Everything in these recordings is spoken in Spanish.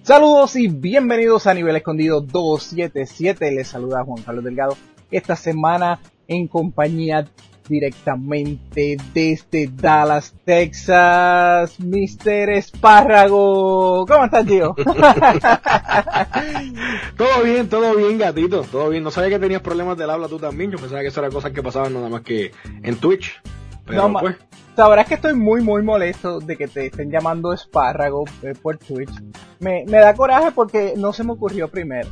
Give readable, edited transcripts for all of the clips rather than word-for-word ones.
Saludos y bienvenidos a Nivel Escondido 277. Les saluda Juan Carlos Delgado. Esta semana en compañía directamente desde Dallas, Texas, Mr. Espárrago. ¿Cómo estás, tío? Todo bien, gatito, todo bien. No sabía que tenías problemas del habla tú también. Yo pensaba que eso era cosas que pasaban nada más que en Twitch. Pero no, pues... Sabrás que estoy muy molesto de que te estén llamando Espárrago por Twitch. Me da coraje porque no se me ocurrió primero.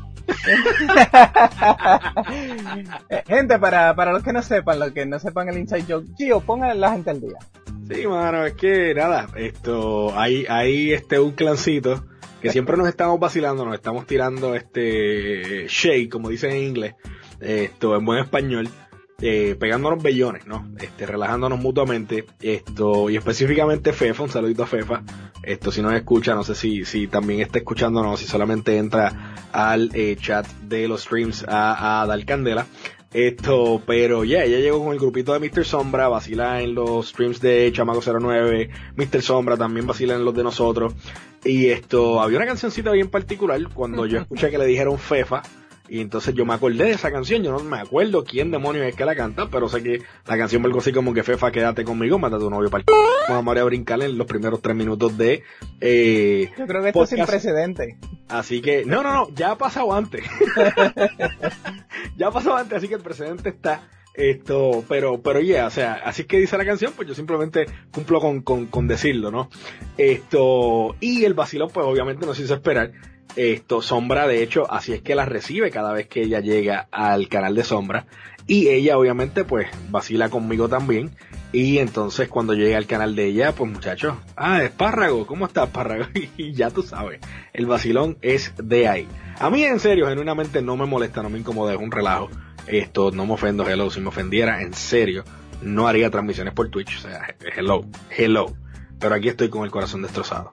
Gente, para los que no sepan el inside joke, Gio, pongan a la gente al día. Sí, mano, es que nada, hay un clancito que siempre nos estamos vacilando, nos estamos tirando shade, como dicen en inglés, en buen español. Pegándonos bellones, ¿no? Relajándonos mutuamente, y específicamente Fefa, un saludito a Fefa, si nos escucha, no sé si también está escuchándonos, si solamente entra al chat de los streams a dar candela, pero ella llegó con el grupito de Mr. Sombra, vacila en los streams de Chamaco 09, Mr. Sombra también vacila en los de nosotros, y había una cancioncita bien particular, cuando yo escuché que le dijeron Fefa, y entonces yo me acordé de esa canción, yo no me acuerdo quién demonios es que la canta, pero sé que la canción va algo así como que Fefa, quédate conmigo, mata a tu novio para el vamos a brincar en los primeros 3 minutos de yo creo que esto es sin precedente. Así que, no, ya ha pasado antes. Ya ha pasado antes, así que el precedente está. Pero o sea, así es que dice la canción, pues yo simplemente cumplo con decirlo, ¿no? Y el vacilón, pues obviamente no se hizo esperar. Sombra, de hecho, así es que la recibe cada vez que ella llega al canal de Sombra, y ella obviamente pues vacila conmigo también, y entonces cuando llega al canal de ella, pues muchachos, Espárrago, ¿cómo estás, Espárrago? Y ya tú sabes, el vacilón es de ahí. A mí en serio, genuinamente no me molesta, no me incomoda, es un relajo, no me ofendo, hello, si me ofendiera, en serio, no haría transmisiones por Twitch, o sea, hello, pero aquí estoy con el corazón destrozado.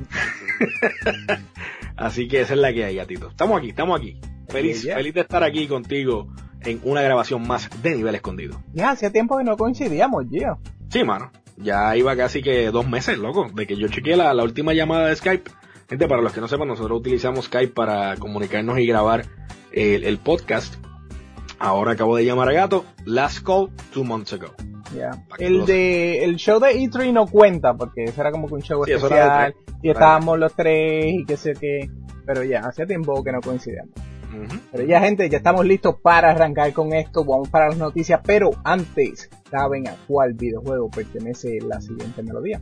Así que esa es la que hay, gatito. Estamos aquí. Feliz de estar aquí contigo en una grabación más de Nivel Escondido. Ya, hacía tiempo que no coincidíamos, Gio. Sí, mano. Ya iba casi que 2 meses, loco, de que yo chequeé la última llamada de Skype. Gente, para los que no sepan, nosotros utilizamos Skype para comunicarnos y grabar el podcast. Ahora acabo de llamar a Gato. Last call 2 months ago. Yeah. El show de E3 no cuenta porque eso era como que un show especial y estábamos los tres y qué sé qué, pero ya hacía tiempo que no coincidíamos. Pero ya, gente, ya estamos listos para arrancar con esto. Vamos para las noticias, pero antes, ¿saben a cuál videojuego pertenece la siguiente melodía?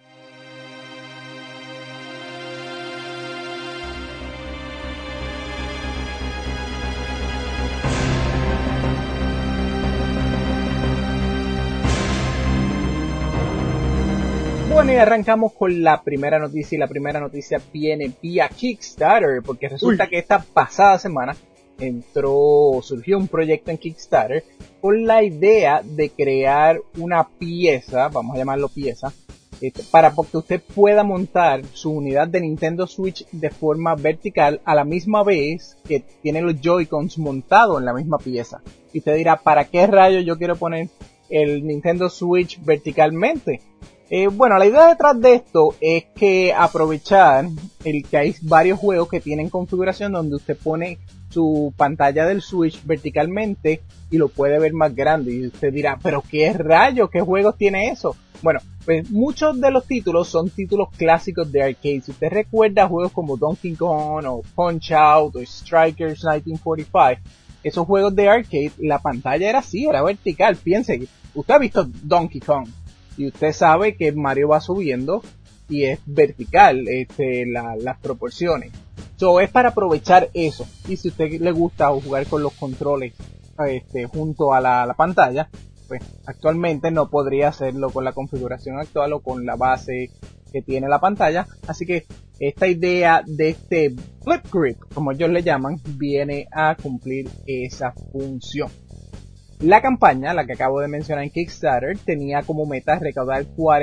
Bueno, y arrancamos con la primera noticia, y la primera noticia viene vía Kickstarter, porque resulta que esta pasada semana surgió un proyecto en Kickstarter con la idea de crear una pieza, vamos a llamarlo pieza, para que usted pueda montar su unidad de Nintendo Switch de forma vertical a la misma vez que tiene los Joy-Cons montados en la misma pieza. Y usted dirá, ¿para qué rayos yo quiero poner el Nintendo Switch verticalmente? Bueno, la idea detrás de esto es que aprovechar que hay varios juegos que tienen configuración donde usted pone su pantalla del Switch verticalmente y lo puede ver más grande. Y usted dirá, ¿pero qué rayos? ¿Qué juegos tiene eso? Bueno, pues muchos de los títulos son títulos clásicos de arcade. Si usted recuerda juegos como Donkey Kong o Punch Out o Strikers 1945, esos juegos de arcade, la pantalla era así, era vertical. Piense, usted ha visto Donkey Kong. Y usted sabe que Mario va subiendo y es vertical las proporciones. So, es para aprovechar eso. Y si a usted le gusta jugar con los controles junto a la pantalla, pues actualmente no podría hacerlo con la configuración actual o con la base que tiene la pantalla. Así que esta idea de este Flip Grip, como ellos le llaman, viene a cumplir esa función. La campaña, la que acabo de mencionar en Kickstarter, tenía como meta recaudar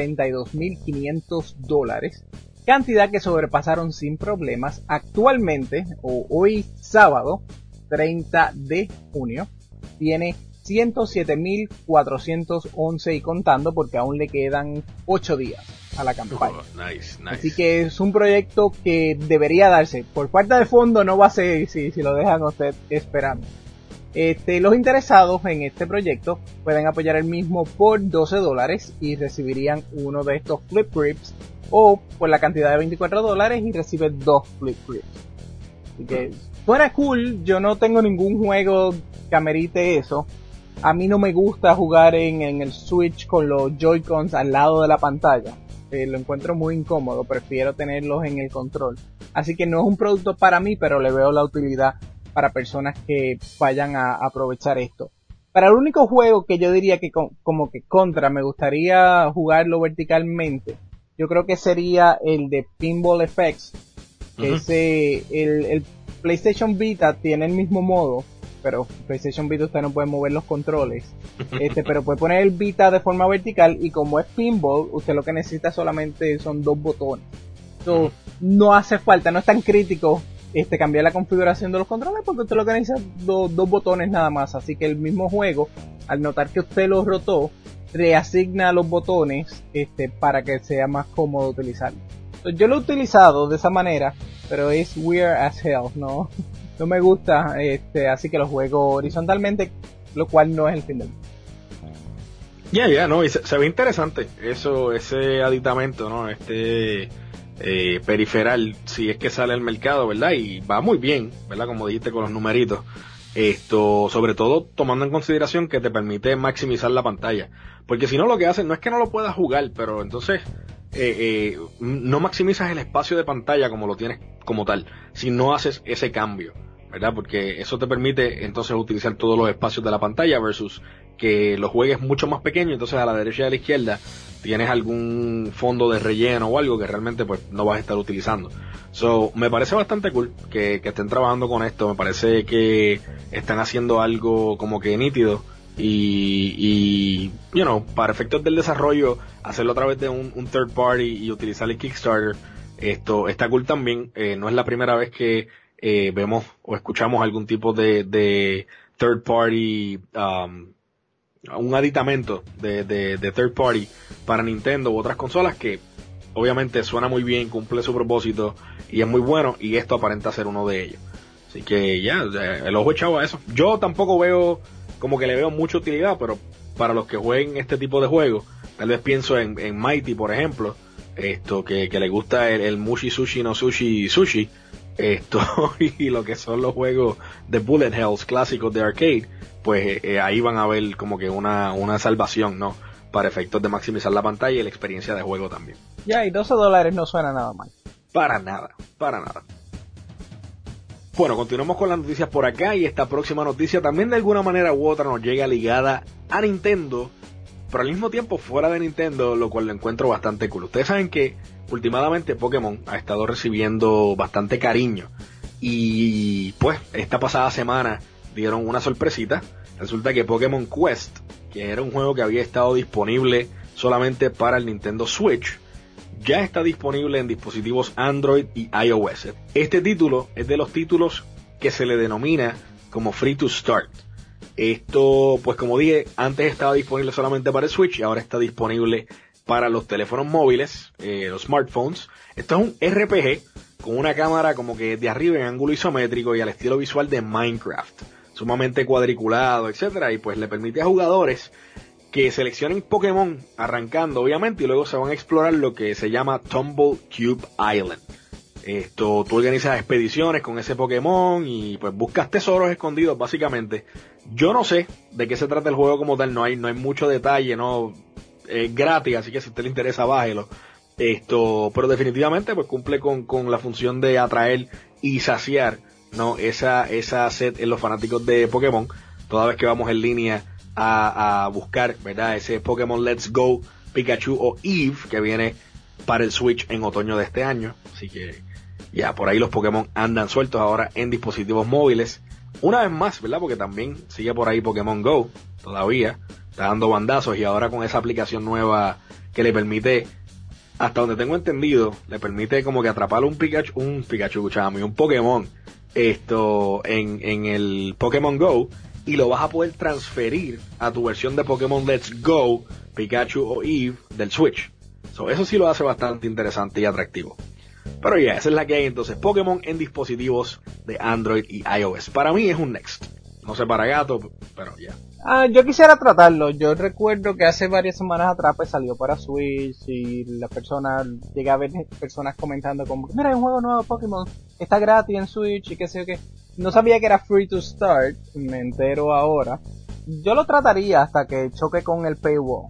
$42,500, cantidad que sobrepasaron sin problemas. Actualmente, o hoy sábado, 30 de junio, tiene 107,411 y contando porque aún le quedan 8 días. a la campaña. Nice. Así que es un proyecto que debería darse. Por falta de fondo no va a ser si lo dejan a usted esperando. Los interesados en este proyecto pueden apoyar el mismo por $12 y recibirían uno de estos Flip Grips, o por la cantidad de $24 y recibe 2 Flip Grips. Así que suena cool. Yo no tengo ningún juego que amerite eso. A mí no me gusta jugar en el Switch con los Joy-Cons al lado de la pantalla. Lo encuentro muy incómodo. Prefiero tenerlos en el control. Así que no es un producto para mí, pero le veo la utilidad para personas que vayan a aprovechar esto. Para el único juego que yo diría que como que contra me gustaría jugarlo verticalmente, yo creo que sería el de Pinball Effects. Que el PlayStation Vita tiene el mismo modo, pero PlayStation Vita usted no puede mover los controles. Pero puede poner el Vita de forma vertical, y como es pinball, usted lo que necesita solamente son 2 botones. So, no hace falta, no es tan crítico cambiar la configuración de los controles, porque usted lo que necesita es 2 botones nada más. Así que el mismo juego, al notar que usted lo rotó, reasigna los botones para que sea más cómodo utilizarlo. So, yo lo he utilizado de esa manera, pero es weird as hell, no me gusta, así que lo juego horizontalmente, lo cual no es el fin del mundo. No, y se ve interesante ese aditamento, ¿no? Periferal, si es que sale al mercado, ¿verdad? Y va muy bien, ¿verdad? Como dijiste, con los numeritos. Sobre todo tomando en consideración que te permite maximizar la pantalla. Porque si no, lo que hacen no es que no lo puedas jugar, pero entonces no maximizas el espacio de pantalla como lo tienes como tal, si no haces ese cambio, ¿verdad? Porque eso te permite entonces utilizar todos los espacios de la pantalla versus que lo juegues mucho más pequeño, entonces a la derecha y a la izquierda tienes algún fondo de relleno o algo que realmente pues no vas a estar utilizando. So, me parece bastante cool que estén trabajando con esto, me parece que están haciendo algo como que nítido y para efectos del desarrollo, hacerlo a través de un third party y utilizar el Kickstarter, esto está cool también. No es la primera vez que vemos o escuchamos algún tipo de third party, un aditamento de third party para Nintendo u otras consolas, que obviamente suena muy bien, cumple su propósito y es muy bueno, y esto aparenta ser uno de ellos. Así que el ojo echado a eso. Yo tampoco veo como que le veo mucha utilidad, pero para los que jueguen este tipo de juegos, tal vez pienso en Mighty, por ejemplo, que le gusta el Mushi Sushi no Sushi Sushi, y lo que son los juegos de bullet hells clásicos de arcade, pues ahí van a ver como que una salvación, ¿no? Para efectos de maximizar la pantalla y la experiencia de juego también. Y $12 no suena nada mal. Para nada. Bueno, continuamos con las noticias por acá, y esta próxima noticia también de alguna manera u otra nos llega ligada a Nintendo, pero al mismo tiempo fuera de Nintendo, lo cual lo encuentro bastante cool. Ustedes saben que últimamente Pokémon ha estado recibiendo bastante cariño, y pues esta pasada semana dieron una sorpresita. Resulta que Pokémon Quest, que era un juego que había estado disponible solamente para el Nintendo Switch, ya está disponible en dispositivos Android y iOS. Este título es de los títulos que se le denomina como Free to Start. Esto, pues como dije, antes estaba disponible solamente para el Switch y ahora está disponible para los teléfonos móviles, los smartphones. Esto es un RPG con una cámara como que de arriba en ángulo isométrico y al estilo visual de Minecraft, sumamente cuadriculado, etcétera, y pues le permite a jugadores que seleccionen Pokémon arrancando, obviamente, y luego se van a explorar lo que se llama Tumble Cube Island. Tú organizas expediciones con ese Pokémon y pues buscas tesoros escondidos, básicamente. Yo no sé de qué se trata el juego como tal, no hay mucho detalle, no es gratis, así que si a usted le interesa, bájelo. Pero definitivamente pues cumple con la función de atraer y saciar, ¿no? esa sed en los fanáticos de Pokémon, toda vez que vamos en línea a buscar, ¿verdad? Ese Pokémon Let's Go Pikachu o Eve que viene para el Switch en otoño de este año. Así que ya por ahí los Pokémon andan sueltos ahora en dispositivos móviles. Una vez más, ¿verdad? Porque también sigue por ahí Pokémon Go, todavía está dando bandazos, y ahora con esa aplicación nueva que le permite, hasta donde tengo entendido, le permite como que atrapar un Pikachu, chamo, y un Pokémon en el Pokémon Go, y lo vas a poder transferir a tu versión de Pokémon Let's Go Pikachu o Eve del Switch. Eso sí lo hace bastante interesante y atractivo. Pero ya, esa es la que hay entonces. Pokémon en dispositivos de Android y iOS. Para mí es un next. No sé para Gato, pero ya. Yo quisiera tratarlo. Yo recuerdo que hace varias semanas atrás pues salió para Switch y la persona, llegué a ver personas comentando como, mira, hay un juego nuevo de Pokémon, está gratis en Switch y qué sé yo qué. No sabía que era free to start, me entero ahora. Yo lo trataría hasta que choque con el paywall.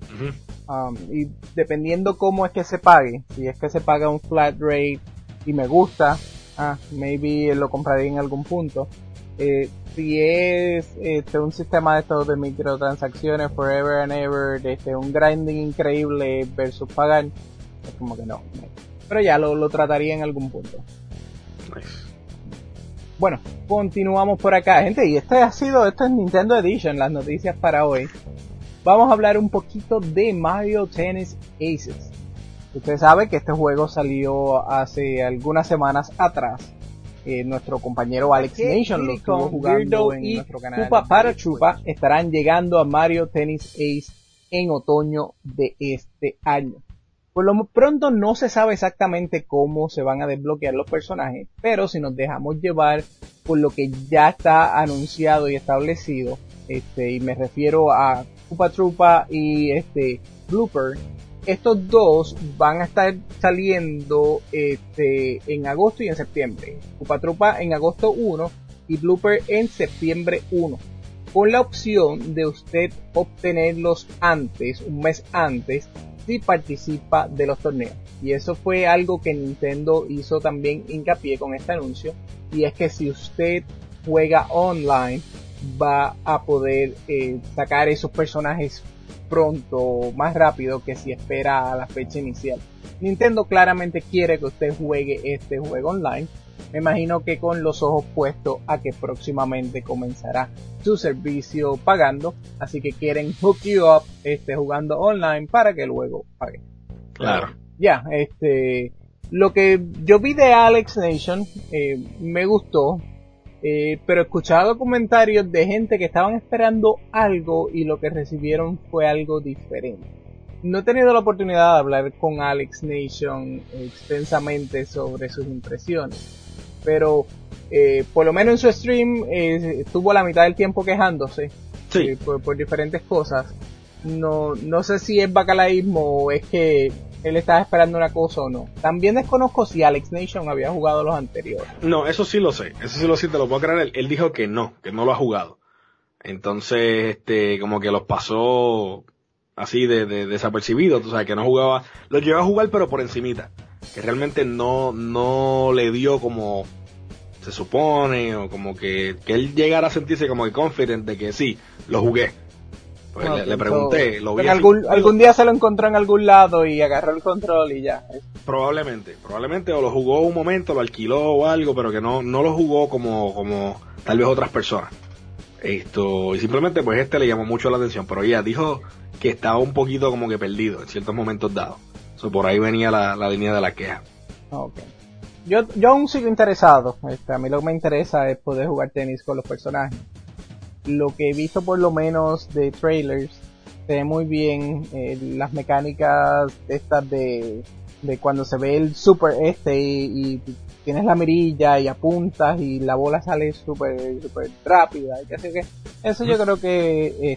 Y dependiendo cómo es que se pague, si es que se paga un flat rate y me gusta, maybe lo compraría en algún punto. Si es un sistema de estos de microtransacciones forever and ever, un grinding increíble versus pagar, es como que no. Pero ya lo trataría en algún punto. Nice. Bueno, continuamos por acá, gente, y esto es Nintendo Edition, las noticias para hoy. Vamos a hablar un poquito de Mario Tennis Aces. Usted sabe que este juego salió hace algunas semanas atrás. Nuestro compañero Alex Nation lo estuvo jugando en nuestro canal. Koopa para Chupa estarán llegando a Mario Tennis Ace en otoño de este año. Por lo pronto no se sabe exactamente cómo se van a desbloquear los personajes, pero si nos dejamos llevar por lo que ya está anunciado y establecido, y me refiero a Koopa Troopa y Blooper, estos dos van a estar saliendo en agosto y en septiembre. Koopa Troopa en agosto 1 y Blooper en septiembre 1. Con la opción de usted obtenerlos antes, un mes antes, si participa de los torneos. Y eso fue algo que Nintendo hizo también hincapié con este anuncio. Y es que si usted juega online, va a poder sacar esos personajes pronto, más rápido que si espera a la fecha inicial. Nintendo claramente quiere que usted juegue este juego online. Me imagino que con los ojos puestos a que próximamente comenzará su servicio pagando, así que quieren hook you up jugando online para que luego pague. Claro. Ya, lo que yo vi de Alex Nation me gustó, pero he escuchado comentarios de gente que estaban esperando algo y lo que recibieron fue algo diferente. No he tenido la oportunidad de hablar con Alex Nation extensamente sobre sus impresiones, pero por lo menos en su stream estuvo la mitad del tiempo quejándose por diferentes cosas. No sé si es bacalaísmo o es que él estaba esperando una cosa o no. También desconozco si Alex Nation había jugado los anteriores. No, eso sí lo sé, te lo puedo creer. Él dijo que no lo ha jugado. Entonces, como que los pasó así de desapercibido, tú sabes, que no jugaba, los llegó a jugar pero por encimita, que realmente no le dio como se supone, o como que él llegara a sentirse como que confident de que sí, lo jugué. Pues le pregunté, lo vi así, algún día se lo encontró en algún lado y agarró el control y ya. Probablemente, o lo jugó un momento, lo alquiló o algo, pero que no lo jugó como tal vez otras personas. Y simplemente pues le llamó mucho la atención, pero ella dijo que estaba un poquito como que perdido en ciertos momentos dados. Por ahí venía la línea de la queja. Okay. Yo aún sigo interesado. A mí lo que me interesa es poder jugar tenis con los personajes. Lo que he visto por lo menos de trailers se ve muy bien. Las mecánicas estas de cuando se ve el super y tienes la mirilla y apuntas y la bola sale súper rápida. Así que eso yo creo que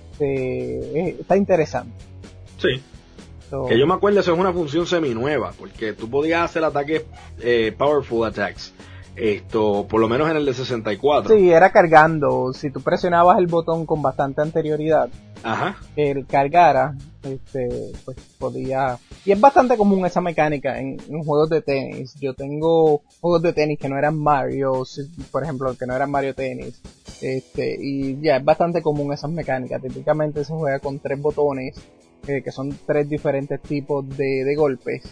está interesante. Sí. Que yo me acuerdo, eso es una función semi-nueva, porque tú podías hacer ataques powerful attacks, por lo menos en el de 64. Sí, era cargando, si tú presionabas el botón con bastante anterioridad, que él cargara, pues podía... Y es bastante común esa mecánica en juegos de tenis. Yo tengo juegos de tenis que no eran Mario, por ejemplo, que no eran Mario Tennis, y ya es bastante común esas mecánicas. Típicamente se juega con 3 botones, que son 3 diferentes tipos de golpes,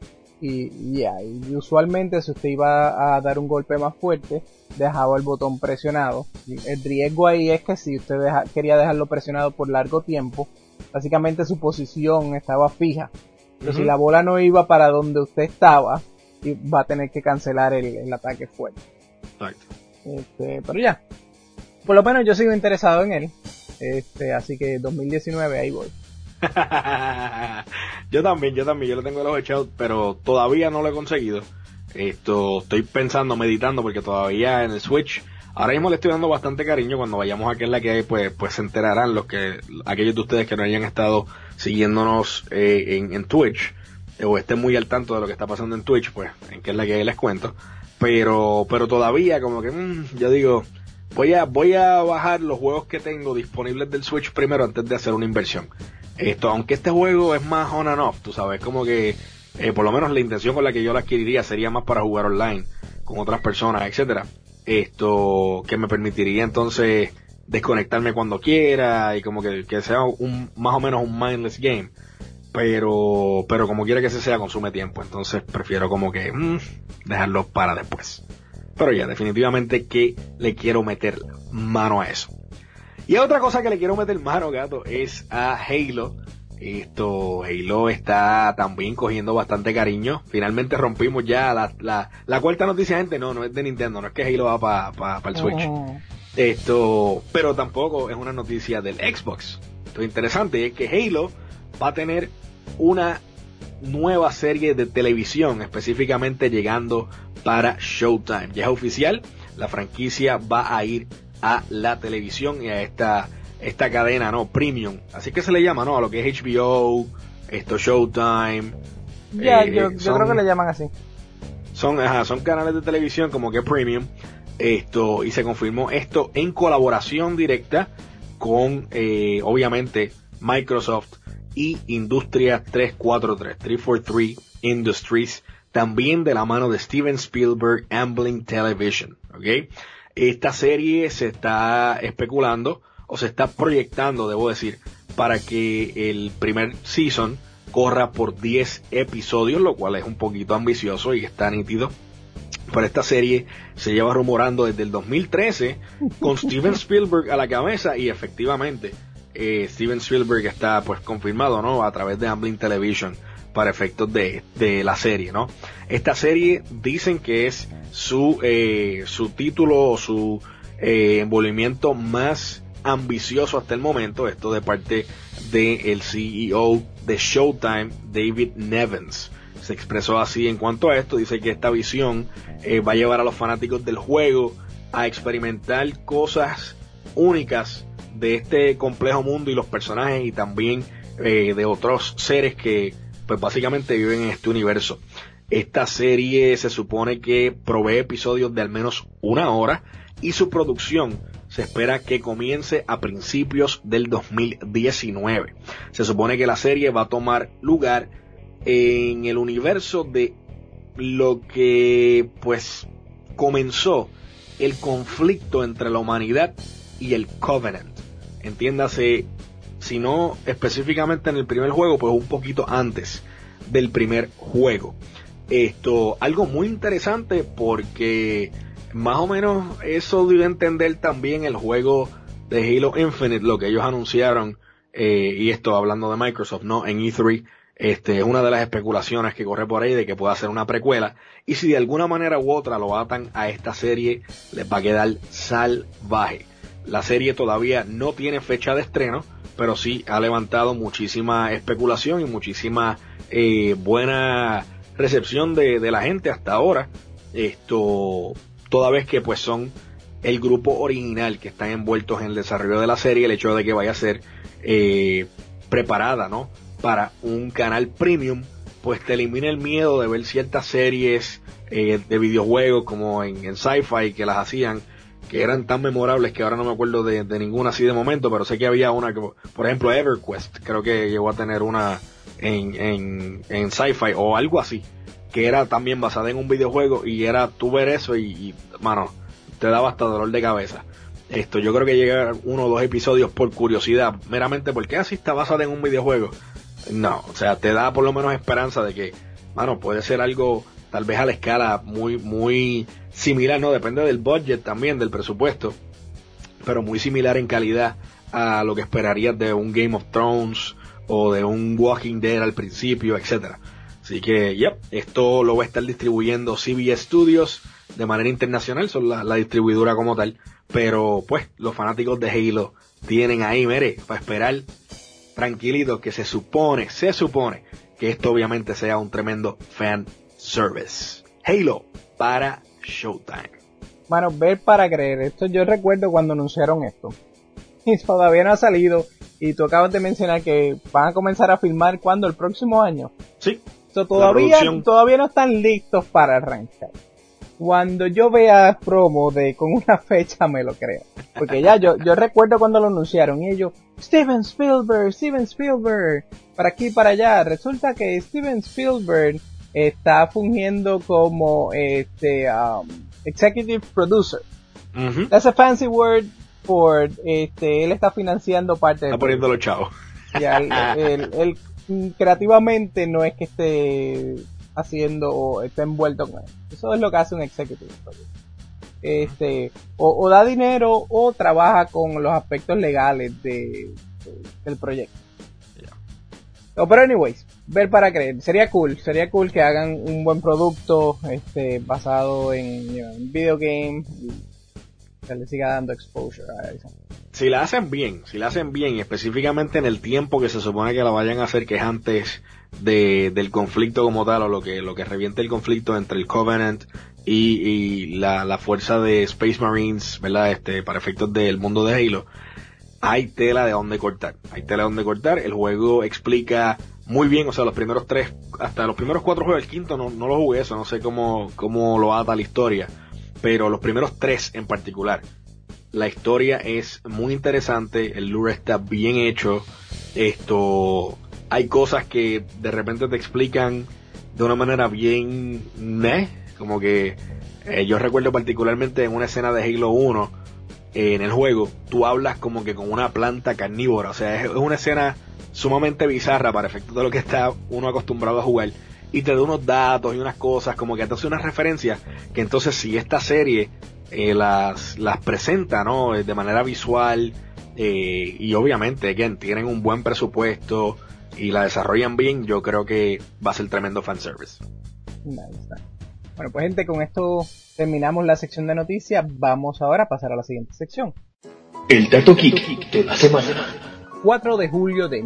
y usualmente si usted iba a dar un golpe más fuerte dejaba el botón presionado. El riesgo ahí es que si usted quería dejarlo presionado por largo tiempo, básicamente su posición estaba fija, pero si la bola no iba para donde usted estaba, va a tener que cancelar el ataque fuerte. Exacto. Pero ya, por lo menos yo sigo interesado en él, así que 2019 ahí voy. Yo también, yo lo tengo el ojo echado, pero todavía no lo he conseguido. Estoy pensando, meditando, porque todavía en el Switch, ahora mismo le estoy dando bastante cariño. Cuando vayamos a que es la que hay, pues se enterarán aquellos de ustedes que no hayan estado siguiéndonos en Twitch, o estén muy al tanto de lo que está pasando en Twitch, pues en que es la que hay les cuento. Pero todavía como que, yo digo, voy a bajar los juegos que tengo disponibles del Switch primero antes de hacer una inversión. Aunque este juego es más on and off, tú sabes, como que por lo menos la intención con la que yo la adquiriría sería más para jugar online con otras personas, etcétera. Que me permitiría entonces desconectarme cuando quiera y como que sea más o menos un mindless game. Pero como quiera que sea, consume tiempo. Entonces prefiero como que dejarlo para después. Pero ya, definitivamente que le quiero meter mano a eso. Y otra cosa que le quiero meter mano, gato, es a Halo. Halo está también cogiendo bastante cariño. Finalmente rompimos ya la cuarta noticia, gente. No es de Nintendo, no es que Halo va para el Switch. Pero tampoco es una noticia del Xbox. Esto es interesante, es que Halo va a tener una nueva serie de televisión, específicamente llegando para Showtime. Ya es oficial, la franquicia va a ir a la televisión y a esta cadena, ¿no? Premium. Así que se le llama, ¿no? A lo que es HBO, Showtime. Ya, yo creo que le llaman así. Son canales de televisión como que Premium. Y se confirmó esto en colaboración directa con, obviamente, Microsoft y Industria 343 Industries, también de la mano de Steven Spielberg, Amblin Television, ¿ok? Esta serie se está especulando, o se está proyectando, debo decir, para que el primer season corra por 10 episodios, lo cual es un poquito ambicioso y está nítido. Pero esta serie se lleva rumorando desde el 2013 con Steven Spielberg a la cabeza y efectivamente Steven Spielberg está pues confirmado, ¿no? A través de Amblin Television para efectos de la serie, ¿no? Esta serie dicen que es su título o su envolvimiento más ambicioso hasta el momento. Esto de parte del CEO de Showtime, David Nevins. Se expresó así en cuanto a esto. Dice que esta visión va a llevar a los fanáticos del juego a experimentar cosas únicas de este complejo mundo y los personajes, y también de otros seres que pues básicamente viven en este universo. Esta serie se supone que provee episodios de al menos 1 hora y su producción se espera que comience a principios del 2019. Se supone que la serie va a tomar lugar en el universo de lo que pues comenzó el conflicto entre la humanidad y el Covenant. Entiéndase, si no específicamente en el primer juego, pues un poquito antes del primer juego. Algo muy interesante porque más o menos eso debe entender también el juego de Halo Infinite, lo que ellos anunciaron, y esto hablando de Microsoft, ¿no? En E3, es una de las especulaciones que corre por ahí de que pueda ser una precuela, y si de alguna manera u otra lo atan a esta serie, les va a quedar salvaje. La serie todavía no tiene fecha de estreno, pero sí ha levantado muchísima especulación y muchísima buena recepción de la gente hasta ahora. Toda vez que pues son el grupo original que están envueltos en el desarrollo de la serie, el hecho de que vaya a ser preparada, ¿no?, para un canal premium, pues te elimina el miedo de ver ciertas series de videojuegos como en Sci-Fi que las hacían, que eran tan memorables que ahora no me acuerdo de ninguna así de momento, pero sé que había una que, por ejemplo, EverQuest, creo que llegó a tener una en Sci-Fi o algo así, que era también basada en un videojuego, y era tú ver eso y mano, te daba hasta dolor de cabeza. Yo creo que llegar 1 o 2 episodios por curiosidad, meramente porque así está basada en un videojuego. No, o sea, te da por lo menos esperanza de que, mano, puede ser algo tal vez a la escala muy, muy similar, ¿no? Depende del budget también, del presupuesto, pero muy similar en calidad a lo que esperarías de un Game of Thrones o de un Walking Dead al principio, etcétera. Así que, esto lo va a estar distribuyendo CBS Studios de manera internacional, son la distribuidora como tal, pero pues los fanáticos de Halo tienen ahí, mire, para esperar tranquilitos, que se supone que esto obviamente sea un tremendo fan service. Halo para Showtime. Mano, ver para creer. Esto yo recuerdo cuando anunciaron esto. Y todavía no ha salido. Y tú acabas de mencionar que van a comenzar a filmar ¿cuándo? ¿El próximo año? Sí. So, todavía no están listos para arrancar. Cuando yo vea promo con una fecha me lo creo. Porque ya yo recuerdo cuando lo anunciaron y ellos, Steven Spielberg, para aquí y para allá. Resulta que Steven Spielberg está fungiendo como executive producer. Uh-huh. That's a fancy word for él está financiando parte está poniendo los chavos. Ya, él creativamente no es que esté haciendo o esté envuelto con él. Eso es lo que hace un executive producer. O da dinero o trabaja con los aspectos legales del proyecto. Yeah. Pero anyways, ver para creer. Sería cool que hagan un buen producto basado en video game y que le siga dando exposure a eso. Si la hacen bien, específicamente en el tiempo que se supone que la vayan a hacer, que es antes del conflicto como tal, o lo que reviente el conflicto entre el Covenant y la fuerza de Space Marines, ¿verdad? Para efectos del mundo de Halo, hay tela de dónde cortar. El juego explica muy bien, o sea, los primeros 3, hasta los primeros 4 juegos, el quinto no lo jugué, eso no sé cómo lo ata la historia, pero los primeros 3 en particular. La historia es muy interesante, el lore está bien hecho, hay cosas que de repente te explican de una manera bien como que yo recuerdo particularmente en una escena de Halo 1 en el juego, tú hablas como que con una planta carnívora, o sea, es una escena sumamente bizarra para efectos de lo que está uno acostumbrado a jugar, y te da unos datos y unas cosas, como que te hace unas referencias, que entonces si esta serie las presenta, ¿no? De manera visual, y obviamente, again, tienen un buen presupuesto y la desarrollan bien, yo creo que va a ser tremendo fanservice. Bueno, pues gente, con esto terminamos la sección de noticias. Vamos ahora a pasar a la siguiente sección. El dato geek de la semana. 4 de julio de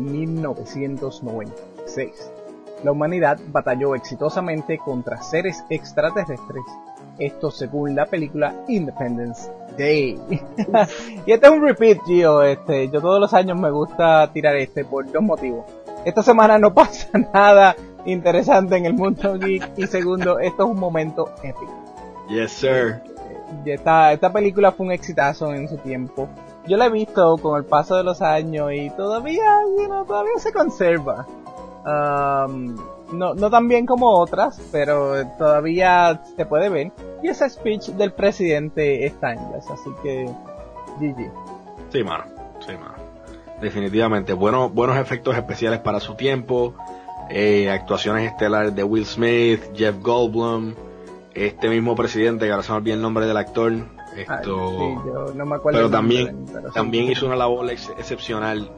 1996. La humanidad batalló exitosamente contra seres extraterrestres. Esto según la película Independence Day. Y este es un repeat, Gio. Yo todos los años me gusta tirar por 2 motivos. Esta semana no pasa nada interesante en el mundo geek. Y segundo, esto es un momento épico. Yes, sir. Esta película fue un exitazo en su tiempo. Yo la he visto con el paso de los años y todavía se conserva. No tan bien como otras, pero todavía se puede ver. Y ese speech del presidente es timeless, así que GG. Sí, mano. Definitivamente. Buenos efectos especiales para su tiempo. Actuaciones estelares de Will Smith, Jeff Goldblum, este mismo presidente, que ahora se me olvida el nombre del actor. Sí, yo no me acuerdo. Pero también hizo una labor excepcional,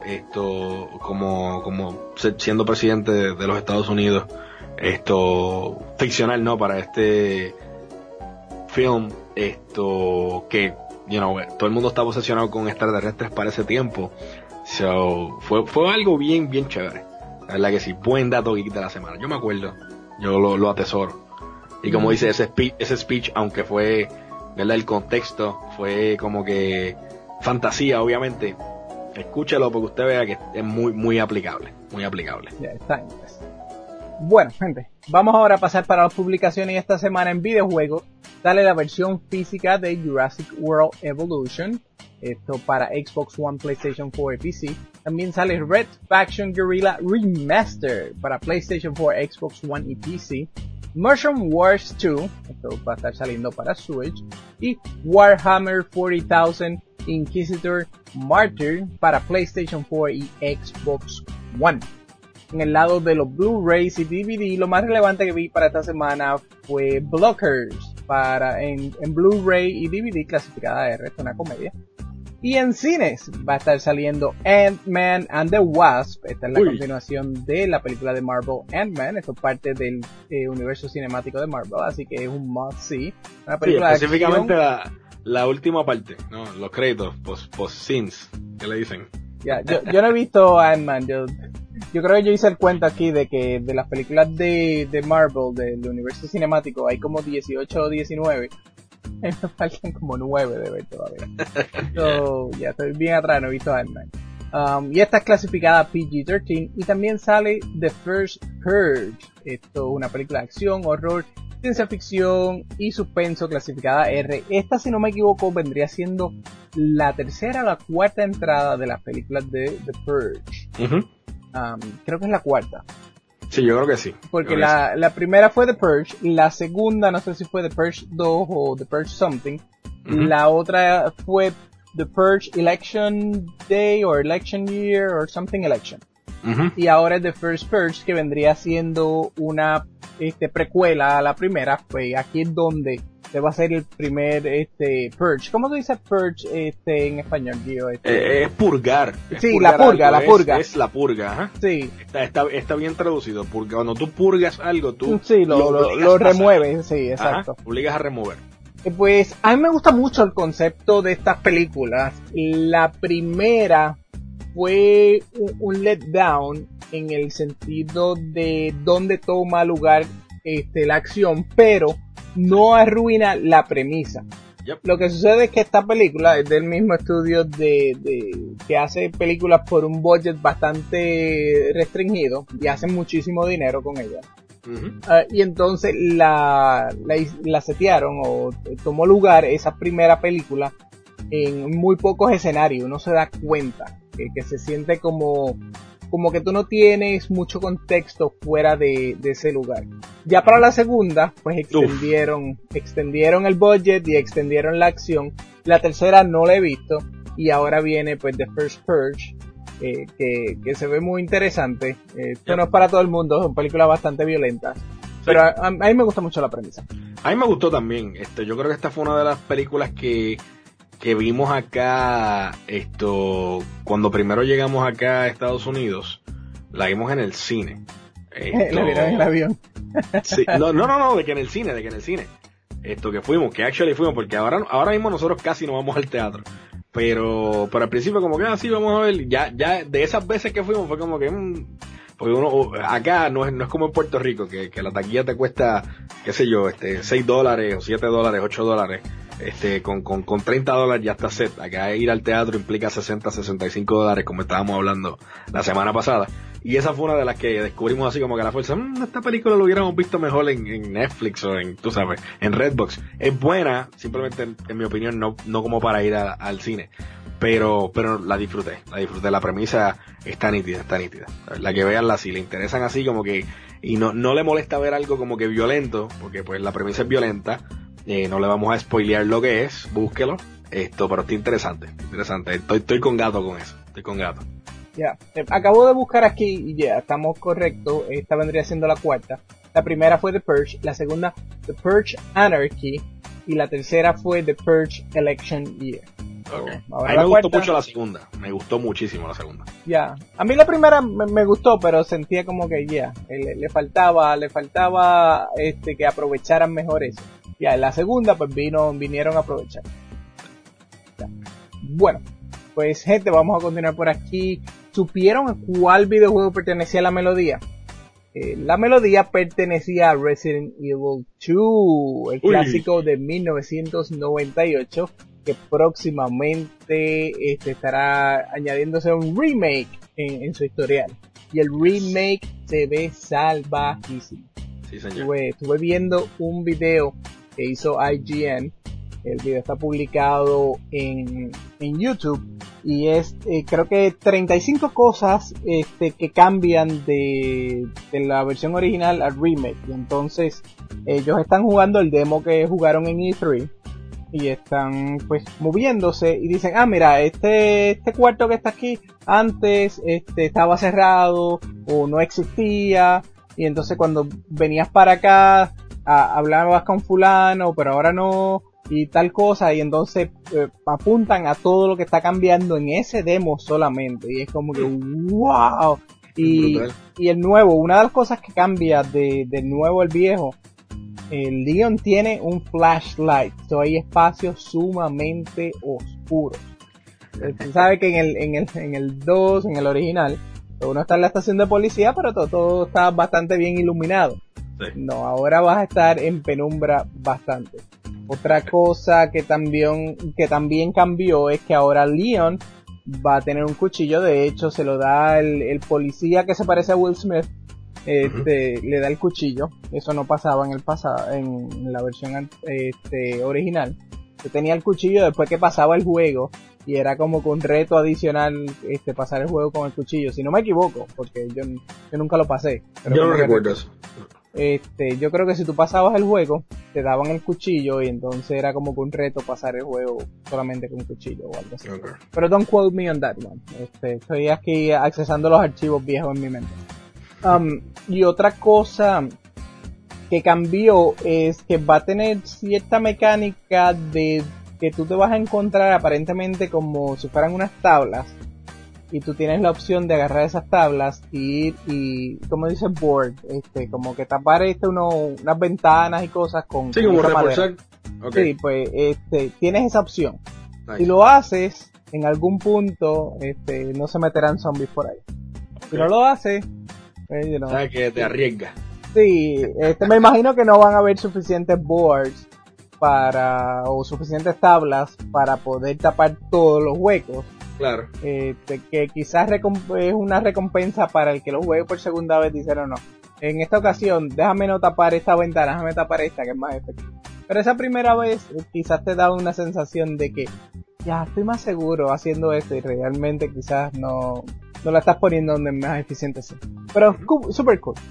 como siendo presidente de los Estados Unidos, ficcional, ¿no? Para este film, que, todo el mundo estaba obsesionado con extraterrestres para ese tiempo. So, fue algo bien chévere. La verdad que sí, buen dato geek de la semana. Yo me acuerdo, yo lo atesoro. Y como dice, ese speech, aunque fue, ¿verdad? El contexto fue como que fantasía, obviamente. Escúchelo porque usted vea que es muy aplicable. Ya está. Bueno, gente, vamos ahora a pasar para las publicaciones. Esta semana en videojuegos sale la versión física de Jurassic World Evolution. Esto para Xbox One, PlayStation 4 y PC. También sale Red Faction Guerrilla Remastered para PlayStation 4, Xbox One y PC. Mushroom Wars 2, esto va a estar saliendo para Switch. Y Warhammer 40,000 Inquisitor Martyr para PlayStation 4 y Xbox One. En el lado de los Blu-rays y DVD, lo más relevante que vi para esta semana fue Blockers en Blu-ray y DVD clasificada R, es una comedia. Y en cines va a estar saliendo Ant-Man and the Wasp. Esta es la continuación de la película de Marvel Ant-Man. Esto es parte del universo cinemático de Marvel, así que es un must-see. Una película específicamente la última parte, ¿no? Los créditos, post-scenes, ¿qué le dicen? Ya, yo no he visto Ant-Man. yo creo que yo hice el cuento aquí de que de las películas de Marvel, del universo cinemático, hay como 18 o 19. Me faltan como 9 de ver todavía. So, ya estoy bien atrás, no he visto Ant-Man. Y esta es clasificada PG-13 y también sale The First Purge. Esto es una película de acción, horror, ciencia ficción y suspenso clasificada R. Esta, si no me equivoco, vendría siendo la tercera o la cuarta entrada de las películas de The Purge. Creo que es la cuarta. Sí, yo creo que sí. Porque la primera fue The Purge, la segunda no sé si fue The Purge 2 o The Purge Something. La otra fue The Purge Election Day or Election Year or Something Election. Y ahora es The First Purge, que vendría siendo una precuela a la primera. Pues aquí es donde se va a hacer el primer Purge. ¿Cómo se dice Purge en español, Gio? Es purgar. Sí, purgar la purga. Es la purga, ajá. Sí. Está bien traducido. Cuando tú purgas algo, tú sí, lo remueves, sí, exacto. Ajá, obligas a remover. Pues a mí me gusta mucho el concepto de estas películas. La primera fue un letdown en el sentido de dónde toma lugar la acción, pero no arruina la premisa. Yep. Lo que sucede es que esta película es del mismo estudio que hace películas por un budget bastante restringido y hacen muchísimo dinero con ella. Y entonces la setearon o tomó lugar esa primera película en muy pocos escenarios. Uno se da cuenta que se siente como que tú no tienes mucho contexto fuera de ese lugar. Ya para la segunda, pues extendieron el budget y extendieron la acción. La tercera no la he visto y ahora viene pues The First Purge, que se ve muy interesante. Esto no es para todo el mundo, son películas bastante violentas. Sí. Pero a mí me gusta mucho la premisa. A mí me gustó también. Yo creo que esta fue una de las películas que vimos acá, cuando primero llegamos acá a Estados Unidos, la vimos en el cine. La vieron en el avión. Sí, no, de que en el cine. Que fuimos, porque ahora mismo nosotros casi no vamos al teatro. Pero al principio como que así vamos a ver, ya de esas veces que fuimos fue como que porque uno acá no es como en Puerto Rico que la taquilla te cuesta, qué sé yo, $6 o $7, $8, con $30 ya está set. Acá ir al teatro implica $60-65, como estábamos hablando la semana pasada. Y esa fue una de las que descubrimos así como que a la fuerza, esta película lo hubiéramos visto mejor en Netflix o tú sabes, en Redbox. Es buena, simplemente en mi opinión no como para ir al cine. Pero la disfruté, la premisa está nítida. La que veanla si le interesan así como que, y no le molesta ver algo como que violento, porque pues la premisa es violenta, no le vamos a spoilear lo que es, búsquelo, pero está interesante, estoy con gato con eso, Ya, acabo de buscar aquí y ya, estamos correctos, esta vendría siendo la cuarta. La primera fue The Purge, la segunda The Purge Anarchy y la tercera fue The Purge Election Year. Okay. A mí me gustó mucho la segunda, me gustó muchísimo la segunda. Ya, a mí la primera me gustó, pero sentía como que le faltaba que aprovecharan mejor eso. Ya, en la segunda pues vinieron a aprovechar. Ya. Bueno, pues gente, vamos a continuar por aquí. ¿Supieron a cuál videojuego pertenecía la melodía? La melodía pertenecía a Resident Evil 2, el clásico de 1998, que próximamente estará añadiéndose un remake en su historial. Y el remake se ve salvajísimo. Sí, señor. Estuve viendo un video que hizo IGN. El video está publicado en YouTube y es creo que 35 cosas que cambian de la versión original al remake. Y entonces ellos están jugando el demo que jugaron en E3 y están pues moviéndose y dicen, mira, este cuarto que está aquí antes estaba cerrado o no existía, y entonces cuando venías para acá hablabas con fulano pero ahora no, y tal cosa, y entonces apuntan a todo lo que está cambiando en ese demo solamente, y es como que wow. Y el nuevo, una de las cosas que cambia del nuevo al viejo, el Leon tiene un flashlight, hay espacios sumamente oscuros. Tú sabes que en el 2, en el original, Uno está en la estación de policía, pero todo está bastante bien iluminado. Sí. No, ahora vas a estar en penumbra bastante. Otra cosa que también cambió es que ahora Leon va a tener un cuchillo. De hecho, se lo da el policía que se parece a Will Smith. Le da el cuchillo. Eso no pasaba en el pasado, en la versión original. Se tenía el cuchillo después que pasaba el juego. Y era como que un reto adicional pasar el juego con el cuchillo. Si no me equivoco, porque yo nunca lo pasé. Pero yo no recuerdo eso. Yo creo que si tú pasabas el juego, te daban el cuchillo y entonces era como que un reto pasar el juego solamente con cuchillo o algo así. Okay. Pero don't quote me on that one. Estoy aquí accesando los archivos viejos en mi mente. Y otra cosa que cambió es que va a tener cierta mecánica de que tú te vas a encontrar aparentemente como si fueran unas tablas. Y tú tienes la opción de agarrar esas tablas y como dice board, como que tapar unas ventanas y cosas con sí, como reforzar. Okay. Sí, pues tienes esa opción. Nice. Si lo haces, en algún punto no se meterán zombies por ahí. Okay. Si no lo haces, sabes que te arriesgas. Sí, me imagino que no van a haber suficientes boards o suficientes tablas para poder tapar todos los huecos. Claro. Que quizás es una recompensa para el que lo juegue por segunda vez. Dijeron no, en esta ocasión déjame no tapar esta ventana, déjame tapar esta que es más efectiva. Pero esa primera vez quizás te da una sensación de que ya estoy más seguro haciendo esto y realmente quizás no la estás poniendo donde más eficiente sea. Pero super cool.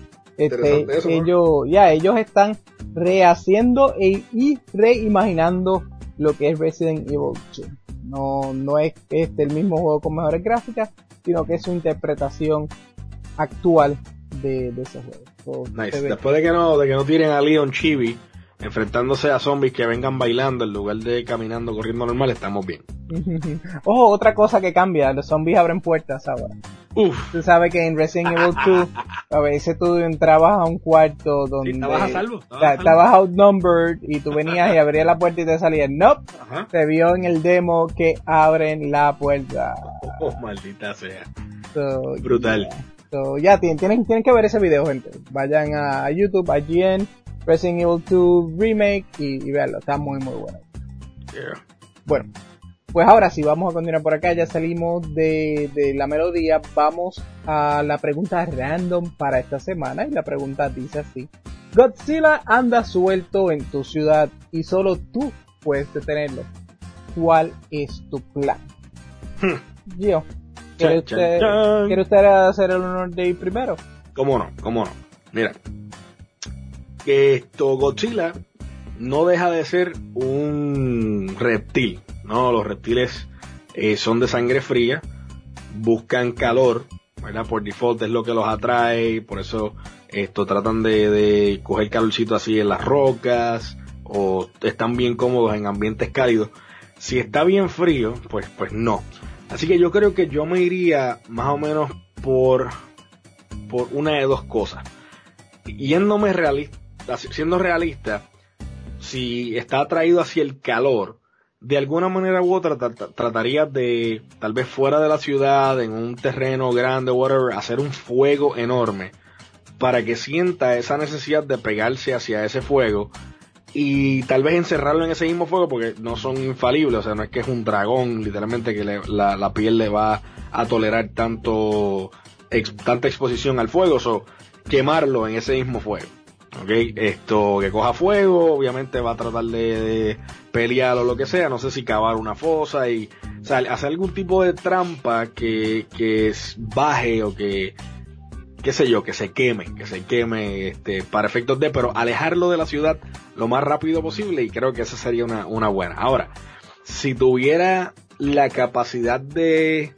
Ellos están rehaciendo y reimaginando lo que es Resident Evil 2. No es el mismo juego con mejores gráficas, sino que es su interpretación actual de ese juego. So, nice. Después de que no tiren a Leon Chibi enfrentándose a zombies que vengan bailando en lugar de caminando, corriendo normal, estamos bien. Ojo, otra cosa que cambia, los zombies abren puertas ahora. Uf. Tú sabes que en Resident Evil 2 a veces tú entrabas a un cuarto donde sí, estabas a salvo. Estabas outnumbered y tú venías y abrías la puerta y te salías. Nope. Ajá. Te vio en el demo que abren la puerta. Oh, maldita sea. So, brutal. Ya tienen que ver ese video, gente. Vayan a YouTube, a IGN, Resident Evil 2 Remake y véanlo. Está muy muy bueno. Yeah. Bueno. Pues ahora sí, vamos a continuar por acá, ya salimos de la melodía, vamos a la pregunta random para esta semana y la pregunta dice así: Godzilla anda suelto en tu ciudad y solo tú puedes detenerlo. ¿Cuál es tu plan? Gio, ¿quiere usted hacer el honor de ir primero? ¿Cómo no? Mira, que Godzilla no deja de ser un reptil. No, los reptiles son de sangre fría, buscan calor, ¿verdad? Por default es lo que los atrae, por eso tratan de coger calorcito así en las rocas, o están bien cómodos en ambientes cálidos. Si está bien frío, pues no. Así que yo creo que yo me iría más o menos por una de dos cosas. Siendo realista, si está atraído hacia el calor, de alguna manera u otra trataría de, tal vez fuera de la ciudad, en un terreno grande, whatever, hacer un fuego enorme para que sienta esa necesidad de pegarse hacia ese fuego y tal vez encerrarlo en ese mismo fuego, porque no son infalibles, o sea, no es que es un dragón literalmente que la piel le va a tolerar tanta exposición al fuego, quemarlo en ese mismo fuego. Okay, que coja fuego, obviamente va a tratar de pelear o lo que sea, no sé si cavar una fosa y, o sea, hacer algún tipo de trampa que baje o que, qué sé yo, que se queme, para efectos pero alejarlo de la ciudad lo más rápido posible, y creo que esa sería una buena. Ahora, si tuviera la capacidad de,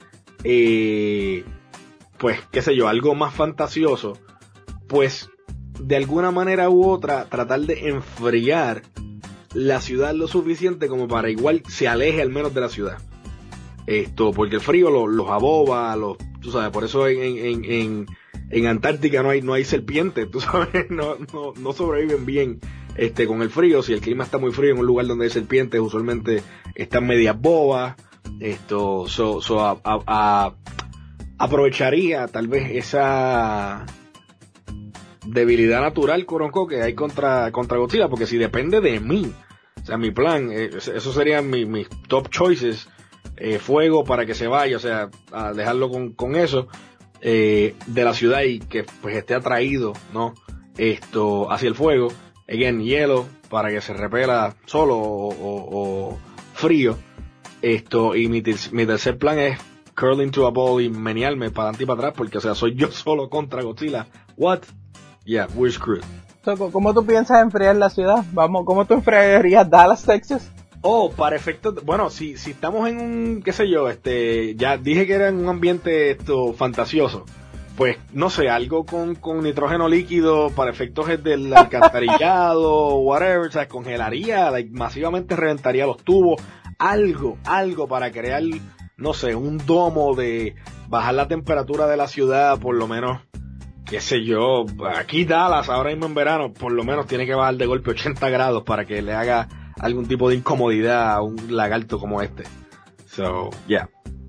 pues, qué sé yo, algo más fantasioso, pues, de alguna manera u otra, tratar de enfriar la ciudad lo suficiente como para igual se aleje al menos de la ciudad. Porque el frío los aboba, tú sabes, por eso en Antártica no hay serpientes, tú sabes, no sobreviven bien con el frío. Si el clima está muy frío en un lugar donde hay serpientes, usualmente están medias bobas. aprovecharía tal vez esa debilidad natural, Coronco, que hay contra Godzilla, porque si depende de mí, o sea, mi plan, eso serían mis top choices, fuego para que se vaya, o sea, a dejarlo con eso, de la ciudad y que pues esté atraído, ¿no? Hacia el fuego, again, hielo, para que se repela solo o frío, y mi tercer plan es curl into a ball y menearme para adelante y para atrás, porque, o sea, soy yo solo contra Godzilla. What? Yeah, we're screwed. So, ¿cómo tú piensas enfriar la ciudad? Vamos, ¿cómo tú enfriarías Dallas, Texas? Para efectos, bueno, si estamos en un, qué sé yo, ya dije que era en un ambiente fantasioso, pues, no sé, algo con nitrógeno líquido para efectos del alcantarillado, whatever, o sea, congelaría, masivamente reventaría los tubos, algo para crear, no sé, un domo de bajar la temperatura de la ciudad, por lo menos, qué sé yo, aquí Dallas, ahora mismo en verano, por lo menos tiene que bajar de golpe 80 grados para que le haga algún tipo de incomodidad a un lagarto como este. So, yeah.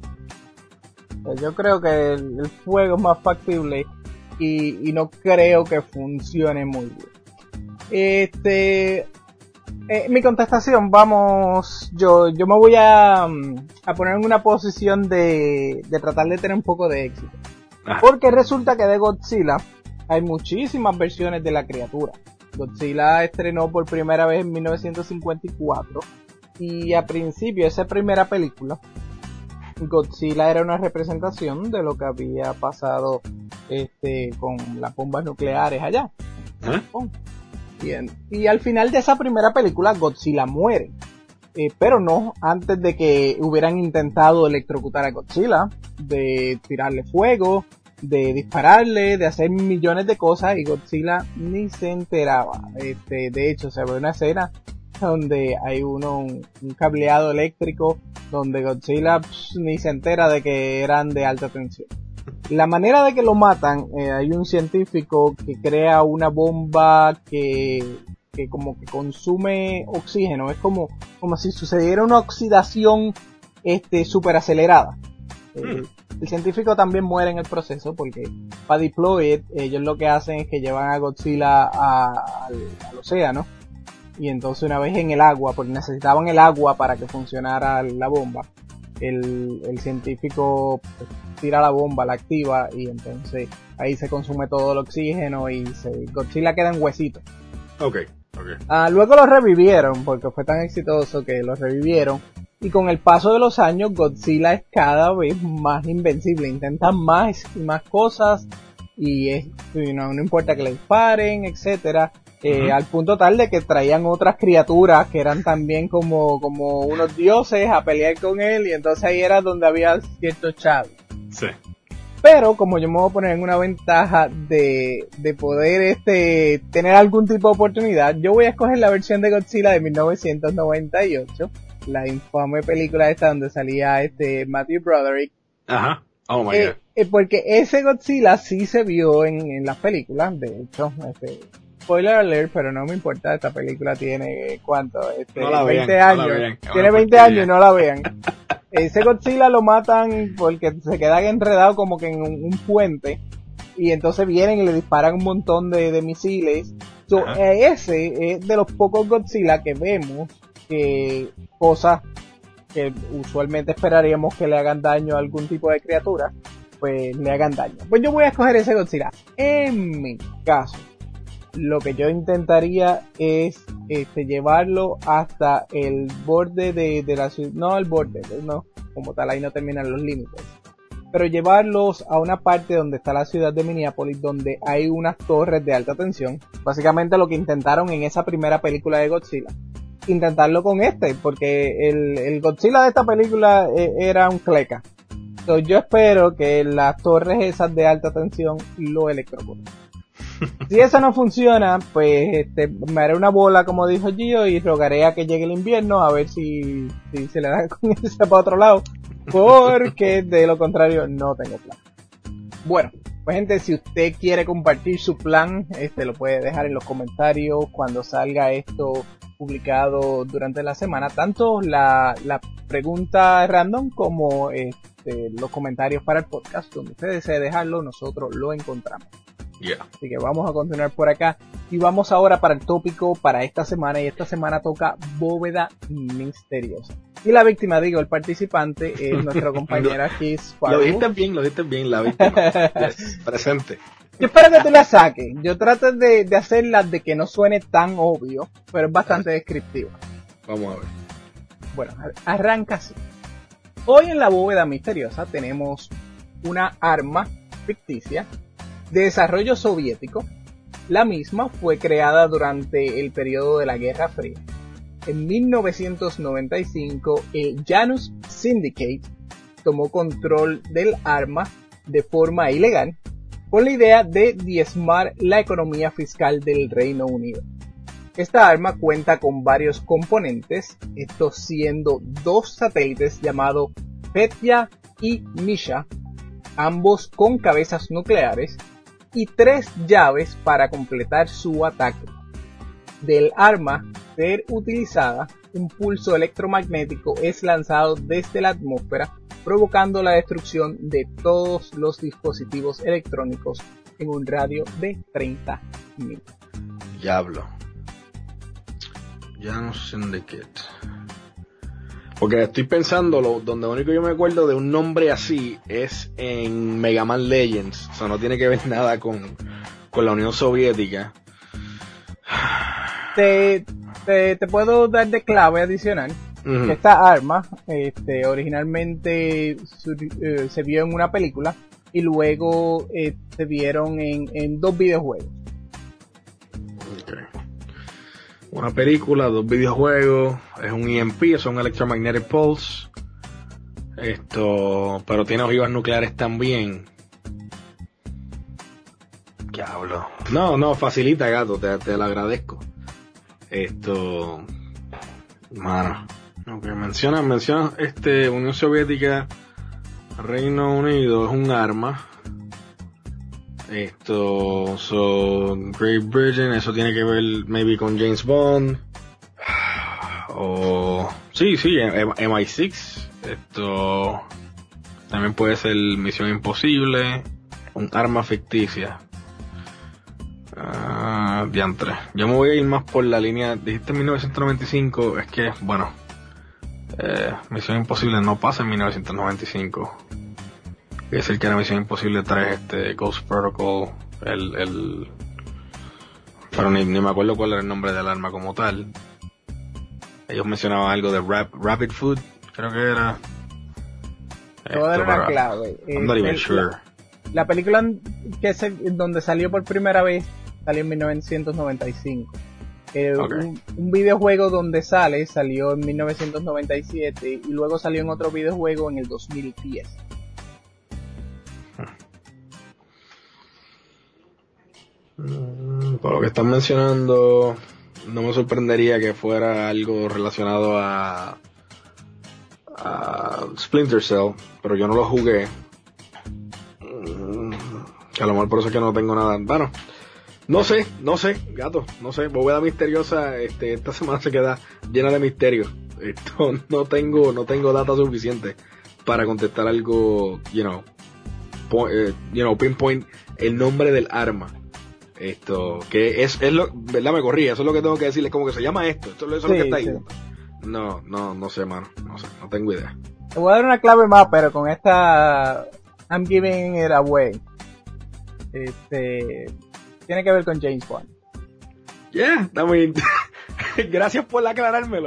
Yo creo que el fuego es más factible y no creo que funcione muy bien. Mi contestación, vamos, yo me voy a poner en una posición de tratar de tener un poco de éxito. Porque resulta que de Godzilla hay muchísimas versiones de la criatura. Godzilla estrenó por primera vez en 1954 y a principio de esa primera película Godzilla era una representación de lo que había pasado con las bombas nucleares allá. Bien. Y al final de esa primera película Godzilla muere, pero no antes de que hubieran intentado electrocutar a Godzilla, de tirarle fuego, de dispararle, de hacer millones de cosas, y Godzilla ni se enteraba. De hecho, se ve una escena donde hay un cableado eléctrico donde Godzilla ni se entera de que eran de alta tensión. La manera de que lo matan, hay un científico que crea una bomba que como que consume oxígeno, es como si sucediera una oxidación super acelerada. El científico también muere en el proceso porque para deploy it, ellos lo que hacen es que llevan a Godzilla al océano, y entonces una vez en el agua, porque necesitaban el agua para que funcionara la bomba, el científico tira la bomba, la activa, y entonces ahí se consume todo el oxígeno y Godzilla queda en huesito. Okay. Luego lo revivieron porque fue tan exitoso que lo revivieron, y con el paso de los años Godzilla es cada vez más invencible, intenta más y más cosas y no importa que le disparen, etcétera. Al punto tal de que traían otras criaturas que eran también como unos dioses a pelear con él, y entonces ahí era donde había cierto chavo. Sí. Pero como yo me voy a poner en una ventaja de poder tener algún tipo de oportunidad, yo voy a escoger la versión de Godzilla de 1998, la infame película esta donde salía Matthew Broderick. Ajá. Oh my God. Porque ese Godzilla sí se vio en las películas, de hecho, spoiler alert, pero no me importa, esta película tiene, ¿cuánto? No la 20 vean, años. no la vean. Tiene 20 años y no la vean. Ese Godzilla lo matan porque se queda enredado como que en un puente, y entonces vienen y le disparan un montón de misiles. Ese es de los pocos Godzilla que vemos que cosas que usualmente esperaríamos que le hagan daño a algún tipo de criatura, pues le hagan daño. Pues yo voy a escoger ese Godzilla. En mi caso, lo que yo intentaría es llevarlo hasta el borde de la ciudad, no el borde, no, como tal ahí no terminan los límites, pero llevarlos a una parte donde está la ciudad de Minneapolis, donde hay unas torres de alta tensión, básicamente lo que intentaron en esa primera película de Godzilla, intentarlo con porque el Godzilla de esta película era un cleca. Entonces yo espero que las torres esas de alta tensión lo electrocuten. Si eso no funciona, pues me haré una bola, como dijo Gio, y rogaré a que llegue el invierno a ver si se le da con ese para otro lado, porque de lo contrario no tengo plan. Bueno, pues gente, si usted quiere compartir su plan, lo puede dejar en los comentarios cuando salga esto publicado durante la semana, tanto la pregunta random como los comentarios para el podcast. Donde usted desee dejarlo, nosotros lo encontramos. Yeah. Así que vamos a continuar por acá y vamos ahora para el tópico para esta semana, y esta semana toca bóveda misteriosa. Y la víctima, el participante, es nuestra compañera Kiss Fargo. Lo dijiste bien, la víctima. Yes, presente. Yo espero que tú la saques. Yo trato de hacerla de que no suene tan obvio, pero es bastante descriptiva. Vamos a ver. Bueno, arranca así. Hoy en la bóveda misteriosa tenemos una arma ficticia de desarrollo soviético. La misma fue creada durante el periodo de la Guerra Fría. En 1995, el Janus Syndicate tomó control del arma de forma ilegal, con la idea de diezmar la economía fiscal del Reino Unido. Esta arma cuenta con varios componentes, estos siendo 2 satélites llamados Petya y Misha, ambos con cabezas nucleares, y 3 llaves para completar su ataque. Del arma ser utilizada, un pulso electromagnético es lanzado desde la atmósfera, provocando la destrucción de todos los dispositivos electrónicos en un radio de 30 metros. Diablo. Janus Syndicate. Porque estoy pensando, donde único yo me acuerdo de un nombre así es en Mega Man Legends. O sea, no tiene que ver nada con la Unión Soviética. Te puedo dar de clave adicional. Uh-huh. Esta arma originalmente se vio en una película y luego se vieron en 2 videojuegos. Okay. Una película, 2 videojuegos, es un EMP, es un Electromagnetic Pulse. Pero tiene ojivas nucleares también. Diablo. No, facilita, gato, te lo agradezco. Mano. Okay, menciona Unión Soviética, Reino Unido, es un arma. Great Britain, eso tiene que ver maybe con James Bond. Sí, MI6. También puede ser Misión Imposible. Un arma ficticia. Diantre. Yo me voy a ir más por la línea. Dijiste 1995. Es que, bueno, Misión Imposible no pasa en 1995. Es el que era Misión Imposible 3, Ghost Protocol, pero ni me acuerdo cuál era el nombre del arma como tal. Ellos mencionaban algo de Rapid Food, creo que era. Te voy a dar una clave. I'm not even sure. La película donde salió por primera vez salió en 1995. Okay. Un videojuego donde salió en 1997 y luego salió en otro videojuego en el 2010. Por lo que están mencionando, no me sorprendería que fuera algo relacionado a Splinter Cell, pero yo no lo jugué. A lo mejor por eso es que no tengo nada. Bueno, no sé, gato, no sé. Bóveda misteriosa, esta semana se queda llena de misterios. No tengo data suficiente para contestar algo, pinpoint el nombre del arma. Que es lo, ¿verdad? Me corrí, eso es lo que tengo que decirles, como que se llama esto es lo que está ahí. No sé, mano, no tengo idea. Te voy a dar una clave más, pero con esta I'm giving it away. Tiene que ver con James Bond. Yeah, también. Gracias por aclarármelo.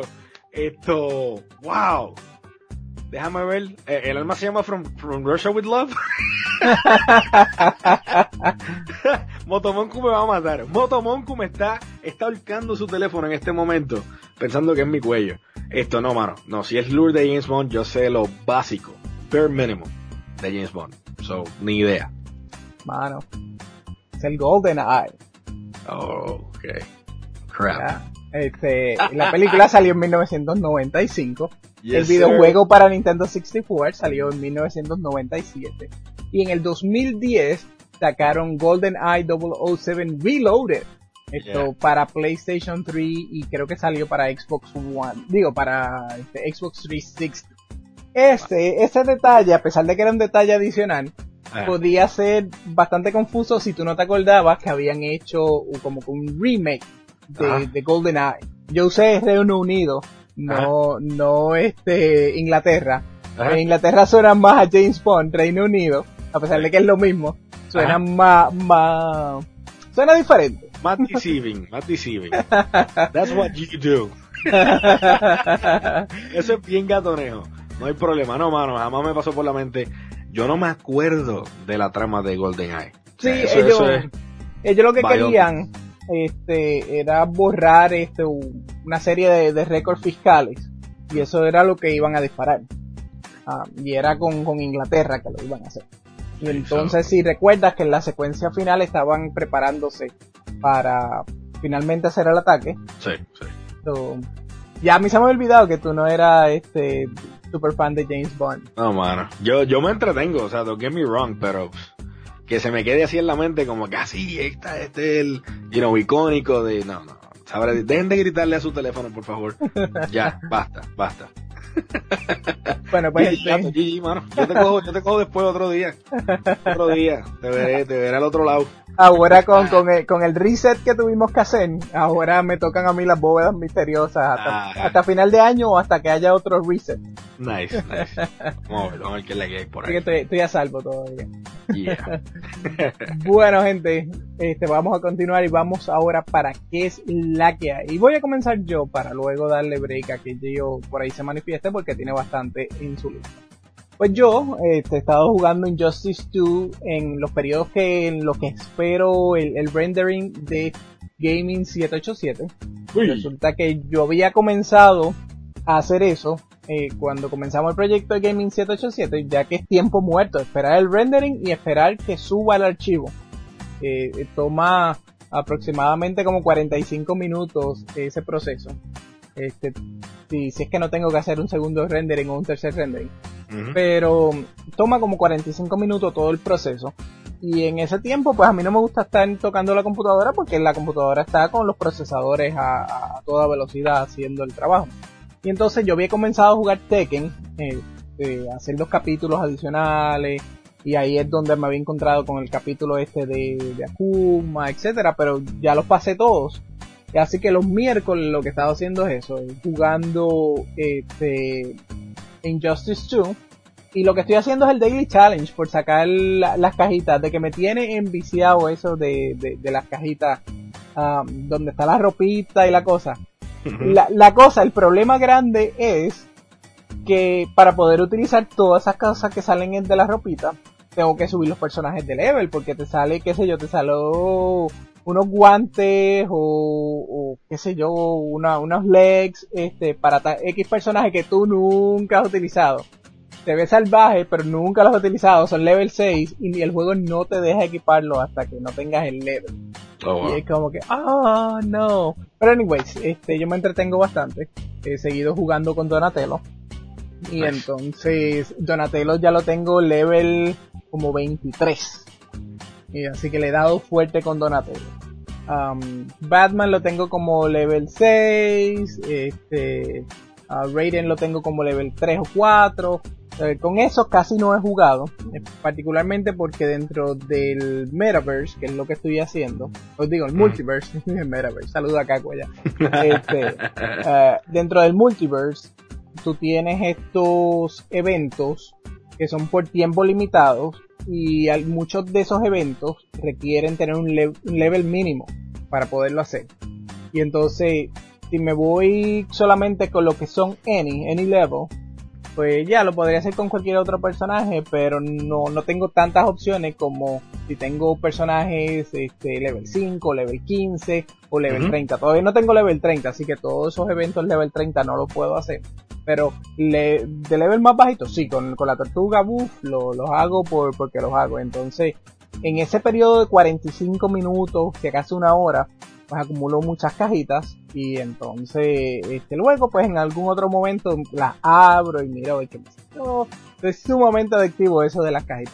Wow. Déjame ver. El arma se llama From Russia with Love. Motomonku me va a matar. Motomonku me está ahorcando su teléfono en este momento, pensando que es mi cuello. No, mano. No, si es lure de James Bond, yo sé lo básico, bare minimum de James Bond. So, ni idea. Mano, es el Golden Eye. Oh, okay. Crap. La película salió en 1995. Yes, el videojuego para Nintendo 64 salió en 1997. Y en el 2010 sacaron GoldenEye 007 Reloaded, para PlayStation 3 y creo que salió para Xbox One, para Xbox 360. Ese detalle, a pesar de que era un detalle adicional, podía ser bastante confuso si tú no te acordabas que habían hecho como un remake de GoldenEye. Yo usé Reino Unido, no Inglaterra. En Inglaterra suena más a James Bond, Reino Unido, a pesar de que es lo mismo, suena suena diferente. Más deceiving. That's what you do. Eso es bien gatonejo. No hay problema, no, mano, jamás me pasó por la mente. Yo no me acuerdo de la trama de GoldenEye. Sí, ellos lo que querían era borrar una serie de récords fiscales, y eso era lo que iban a disparar. Y era con Inglaterra que lo iban a hacer. Y entonces, si recuerdas que en la secuencia final estaban preparándose para finalmente hacer el ataque. Sí. Ya a mí se me ha olvidado que tú no eras super fan de James Bond. No, mano. Yo me entretengo, o sea, don't get me wrong, pero que se me quede así en la mente como que así, este es el, icónico de, no. ¿Sabes? Dejen de gritarle a su teléfono, por favor. Ya, basta. Bueno, pues mano. Yo te cojo después otro día. Te veré al otro lado. Ahora con el reset que tuvimos que hacer, ahora me tocan a mí las bóvedas misteriosas hasta final de año o hasta que haya otro reset. Nice. Vamos a ver qué es la que hay por ahí. Estoy a salvo todavía. Yeah. Bueno, gente, vamos a continuar y vamos ahora para qué es la que hay. Y voy a comenzar yo para luego darle break a que yo por ahí se manifieste porque tiene bastante en su lista. Pues yo he estado jugando Injustice 2 en los periodos en los que espero el rendering de Gaming 787. Uy. Resulta que yo había comenzado a hacer eso cuando comenzamos el proyecto de Gaming 787, ya que es tiempo muerto, esperar el rendering y esperar que suba el archivo. Toma aproximadamente como 45 minutos ese proceso. Si es que no tengo que hacer un segundo rendering o un tercer rendering. Pero toma como 45 minutos todo el proceso. Y en ese tiempo, pues a mí no me gusta estar tocando la computadora porque la computadora está con los procesadores a toda velocidad haciendo el trabajo. Y entonces yo había comenzado a jugar Tekken, hacer 2 capítulos adicionales. Y ahí es donde me había encontrado con el capítulo de Akuma, etcétera. Pero ya los pasé todos. Así que los miércoles lo que he estado haciendo es eso, jugando Injustice 2, y lo que estoy haciendo es el Daily Challenge por sacar las cajitas, de que me tiene enviciado eso de las cajitas donde está la ropita y la cosa. El problema grande es que para poder utilizar todas esas cosas que salen de la ropita, tengo que subir los personajes de level, porque te sale, te sale unos guantes o qué sé yo, unos legs para X personajes que tú nunca has utilizado. Te ves salvaje, pero nunca los has utilizado, son level 6 y el juego no te deja equiparlo hasta que no tengas el level. Oh, wow. Y es como que, no. Pero anyways, yo me entretengo bastante. He seguido jugando con Donatello. Y entonces Donatello ya lo tengo level como 23. Y así que le he dado fuerte con Donatello. Batman lo tengo como level 6. Raiden lo tengo como level 3 o 4. Con esos casi no he jugado, particularmente porque dentro del Metaverse, que es lo que estoy haciendo, os digo, el Multiverse, el Metaverse, saluda a Caco allá. Dentro del Multiverse, tú tienes estos eventos que son por tiempo limitados y muchos de esos eventos requieren tener un level mínimo para poderlo hacer. Y entonces, si me voy solamente con lo que son any level, pues ya lo podría hacer con cualquier otro personaje, pero no tengo tantas opciones como si tengo personajes level 5, level 15 o level 30. Todavía no tengo level 30, así que todos esos eventos level 30 no los puedo hacer. Pero de level más bajito, sí, con la tortuga buff los hago porque los hago. Entonces, en ese periodo de 45 minutos, si acaso una hora, pues acumulo muchas cajitas y entonces luego pues en algún otro momento las abro y miro a ver qué pasa. Es sumamente adictivo eso de las cajitas.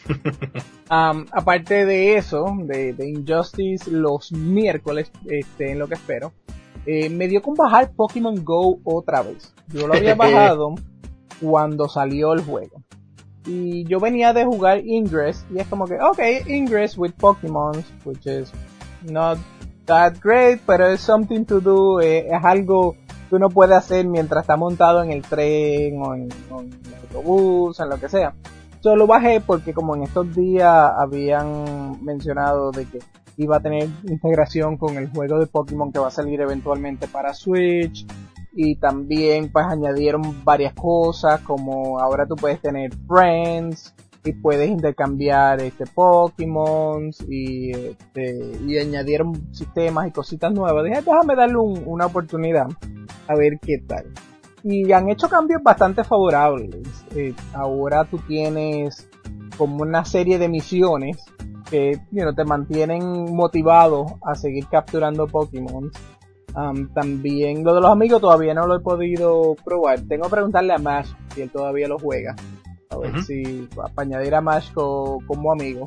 Aparte de eso, de Injustice, los miércoles, en lo que espero, me dio con bajar Pokémon Go otra vez. Yo lo había bajado cuando salió el juego. Y yo venía de jugar Ingress, y es como que, okay, Ingress with Pokémon, which is not that great, pero es something to do, es algo que uno puede hacer mientras está montado en el tren, o en el autobús, en lo que sea. Yo lo bajé porque como en estos días habían mencionado de que iba a tener integración con el juego de Pokémon que va a salir eventualmente para Switch, y también pues añadieron varias cosas, como ahora tú puedes tener friends y puedes intercambiar Pokémon y añadieron sistemas y cositas nuevas. Dije, déjame darle una oportunidad a ver qué tal. Y han hecho cambios bastante favorables. Ahora tú tienes como una serie de misiones que te mantienen motivado a seguir capturando Pokémon. También lo de los amigos todavía no lo he podido probar. Tengo que preguntarle a Mash si él todavía lo juega. A ver si para añadir a Mash como amigo.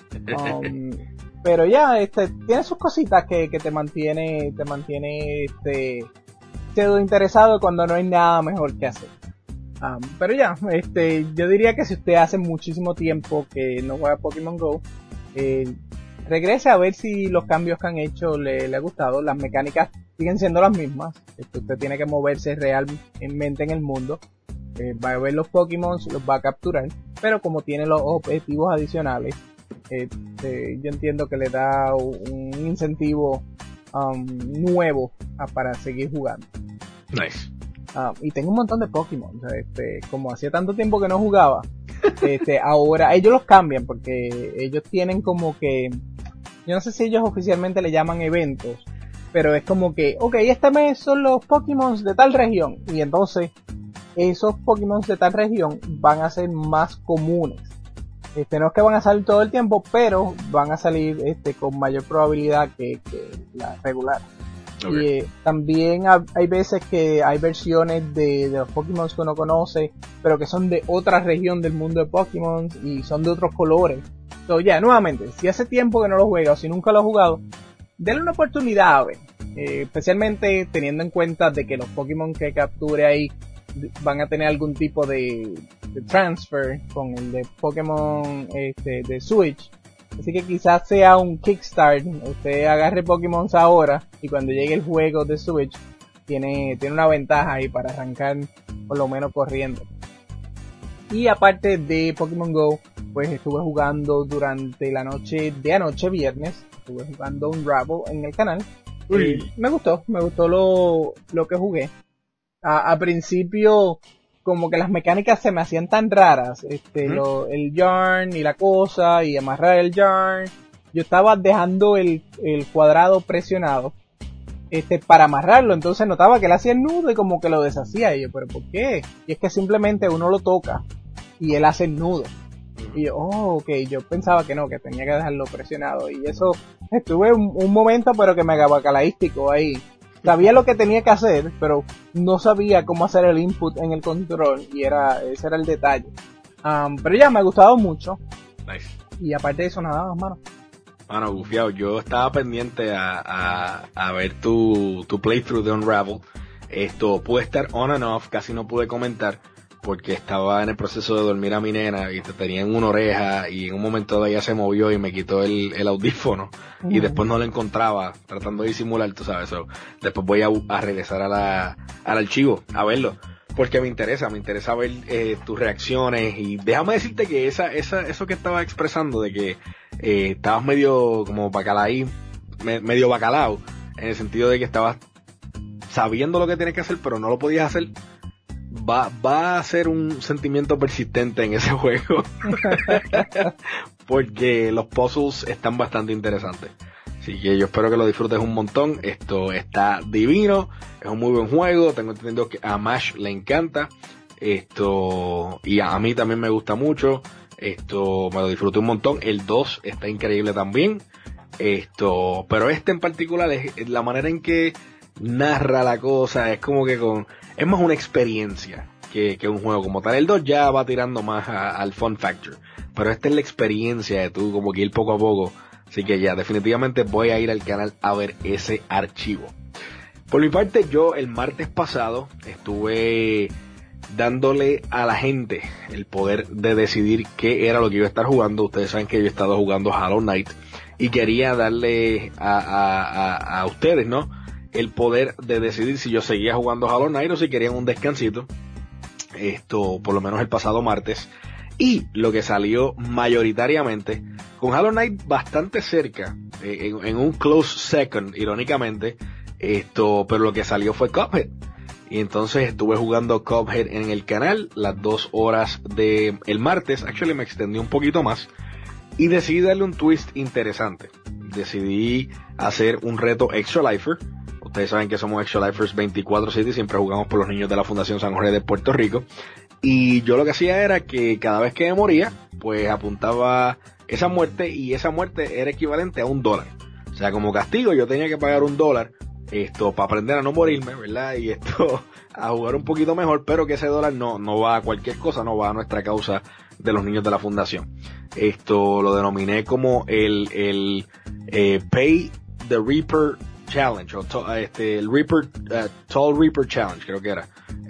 Pero ya, tiene sus cositas que te mantiene siendo interesado cuando no hay nada mejor que hacer. Pero ya, yo diría que si usted hace muchísimo tiempo que no juega Pokémon Go, regrese a ver si los cambios que han hecho le ha gustado. Las mecánicas siguen siendo las mismas. Usted tiene que moverse realmente en el mundo. Va a ver los Pokémon, los va a capturar, pero como tiene los objetivos adicionales, yo entiendo que le da un incentivo nuevo para seguir jugando. Nice. Y tengo un montón de Pokémon, como hacía tanto tiempo que no jugaba, ahora ellos los cambian porque ellos tienen como que, yo no sé si ellos oficialmente le llaman eventos, pero es como que, okay, este mes son los Pokémon de tal región, y entonces esos Pokémon de tal región van a ser más comunes. No es que van a salir todo el tiempo, pero van a salir con mayor probabilidad que la regular. Okay. Y también hay veces que hay versiones de los Pokémon que uno conoce, pero que son de otra región del mundo de Pokémon y son de otros colores. Entonces ya, nuevamente, si hace tiempo que no lo juega o si nunca lo ha jugado, denle una oportunidad a ver. Especialmente teniendo en cuenta de que los Pokémon que capture ahí van a tener algún tipo de transfer con el de Pokémon de Switch. Así que quizás sea un kickstart. Usted agarre Pokémon ahora y cuando llegue el juego de Switch tiene una ventaja ahí para arrancar por lo menos corriendo. Y aparte de Pokémon Go, pues estuve jugando durante la noche de anoche, viernes. Estuve jugando un Unravel en el canal. Me gustó lo que jugué. A principio como que las mecánicas se me hacían tan raras, el yarn y la cosa y amarrar el yarn. Yo estaba dejando el cuadrado presionado para amarrarlo, entonces notaba que él hacía el nudo y como que lo deshacía, y yo, pero ¿por qué? Y es que simplemente uno lo toca y él hace el nudo. Y yo, okay, yo pensaba que no, que tenía que dejarlo presionado, y eso estuve un momento pero que me bacalaístico ahí. Sabía lo que tenía que hacer, pero no sabía cómo hacer el input en el control, y ese era el detalle. Pero ya me ha gustado mucho. Nice. Y aparte de eso, nada más, mano. Mano, gufiado, yo estaba pendiente a ver tu playthrough de Unravel. Pude estar on and off, casi no pude comentar, porque estaba en el proceso de dormir a mi nena y te tenía en una oreja, y en un momento ella se movió y me quitó el audífono, y después no lo encontraba, tratando de disimular, tú sabes. Después voy a regresar al archivo a verlo, porque me interesa ver tus reacciones. Y déjame decirte que eso que estaba expresando de que estabas medio como medio bacalao, en el sentido de que estabas sabiendo lo que tienes que hacer pero no lo podías hacer, va a ser un sentimiento persistente en ese juego. Porque los puzzles están bastante interesantes. Así que yo espero que lo disfrutes un montón. Esto está divino, es un muy buen juego. Tengo entendido que a Mash le encanta. Y a mí también me gusta mucho. Me lo disfruté un montón. El 2 está increíble también. Pero en particular es la manera en que narra la cosa, es como que es más una experiencia que un juego como tal. El 2 ya va tirando más al fun factor pero esta es la experiencia de tú como que ir poco a poco. Así que ya, definitivamente voy a ir al canal a ver ese archivo. Por mi parte, yo el martes pasado estuve dándole a la gente el poder de decidir qué era lo que iba a estar jugando. Ustedes saben que yo he estado jugando Hollow Knight y quería darle a ustedes, ¿no?, el poder de decidir si yo seguía jugando Hollow Knight o si querían un descansito. Por lo menos el pasado martes. Y lo que salió mayoritariamente, con Hollow Knight bastante cerca, en un close second, irónicamente, pero lo que salió fue Cuphead. Y entonces estuve jugando Cuphead en el canal las 2 horas del martes. Actually me extendí un poquito más. Y decidí darle un twist interesante. Decidí hacer un reto Extra Lifer. Ustedes saben que somos Extra Lifers 24/7 y siempre jugamos por los niños de la Fundación San Jorge de Puerto Rico. Y yo lo que hacía era que cada vez que me moría, pues apuntaba esa muerte, y esa muerte era equivalente a $1. O sea, como castigo yo tenía que pagar $1, para aprender a no morirme, ¿verdad? Y a jugar un poquito mejor, pero que ese $1 no va a cualquier cosa, no va a nuestra causa de los niños de la Fundación. Lo denominé como el Pay the Reaper Challenge, o el Reaper, Tall Reaper Challenge, creo que era.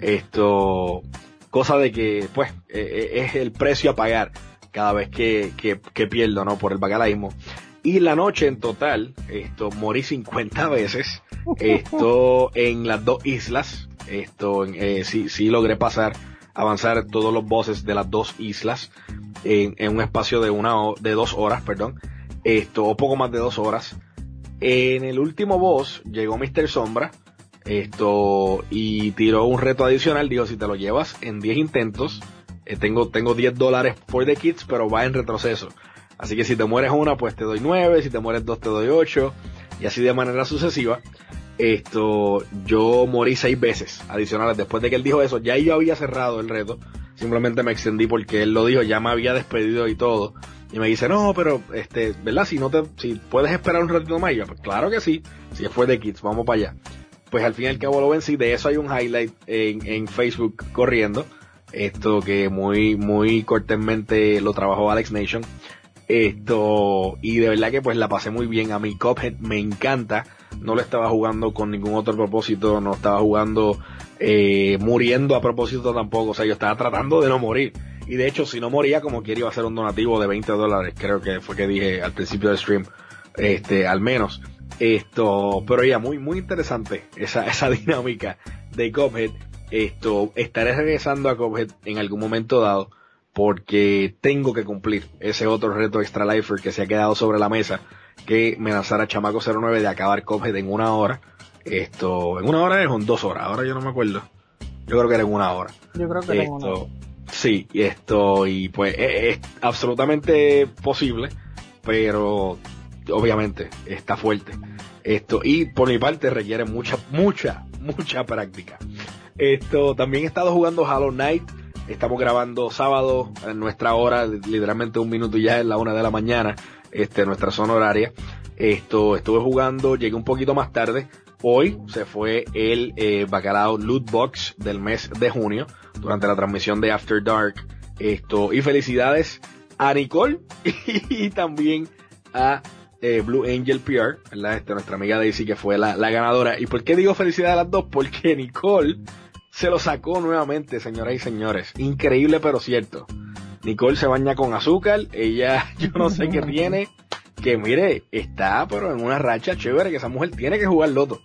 Cosa de que, pues, es el precio a pagar cada vez que pierdo, ¿no?, por el bacalaísmo. Y la noche en total, morí 50 veces, en las 2 islas, sí logré avanzar todos los bosses de las 2 islas, en un espacio de 2 horas, perdón, o poco más de 2 horas. En el último boss llegó Mr. Sombra, y tiró un reto adicional. Dijo, si te lo llevas en 10 intentos, tengo $10 for the kids, pero va en retroceso. Así que si te mueres una, pues te doy 9, si te mueres 2 te doy 8, y así de manera sucesiva. Yo morí 6 veces adicionales. Después de que él dijo eso, ya yo había cerrado el reto. Simplemente me extendí porque él lo dijo, ya me había despedido y todo. Y me dice, no, pero, ¿verdad? Si puedes esperar un ratito más. Y yo, pues claro que sí. Si es for the kids, vamos para allá. Pues al fin y al cabo lo vencí. De eso hay un highlight en Facebook corriendo. Que muy cortésmente lo trabajó Alex Nation. Y de verdad que pues la pasé muy bien. A mí Cuphead me encanta. No lo estaba jugando con ningún otro propósito. No estaba jugando muriendo a propósito tampoco. O sea, yo estaba tratando de no morir. Y de hecho, si no moría, como quiera, iba a ser un donativo de $20. Creo que fue que dije al principio del stream. Al menos. Pero ya, muy interesante esa dinámica de Cuphead. Estaré regresando a Cuphead en algún momento dado, porque tengo que cumplir ese otro reto Extra Lifer que se ha quedado sobre la mesa, que me lanzara Chamaco 09 de acabar Cuphead en 1 hora. ¿En 1 hora es o en 2 horas? Ahora yo no me acuerdo. Yo creo que era en 1 hora. Yo creo que era en 1 hora. Sí, y pues es absolutamente posible, pero obviamente está fuerte. Y por mi parte requiere mucha práctica. También he estado jugando Hollow Knight. Estamos grabando sábado en nuestra hora, literalmente 1 minuto ya es la 1 de la mañana, nuestra zona horaria. Estuve jugando, llegué un poquito más tarde. Hoy se fue el Bacalao Loot Box del mes de junio durante la transmisión de After Dark. Y felicidades a Nicole y también a Blue Angel PR, ¿verdad? Nuestra amiga Daisy, que fue la ganadora. ¿Y por qué digo felicidades a las dos? Porque Nicole se lo sacó nuevamente, señoras y señores. Increíble, pero cierto. Nicole se baña con azúcar. Ella, yo no sé qué tiene. Que mire, está pero en una racha chévere, que esa mujer tiene que jugar loto.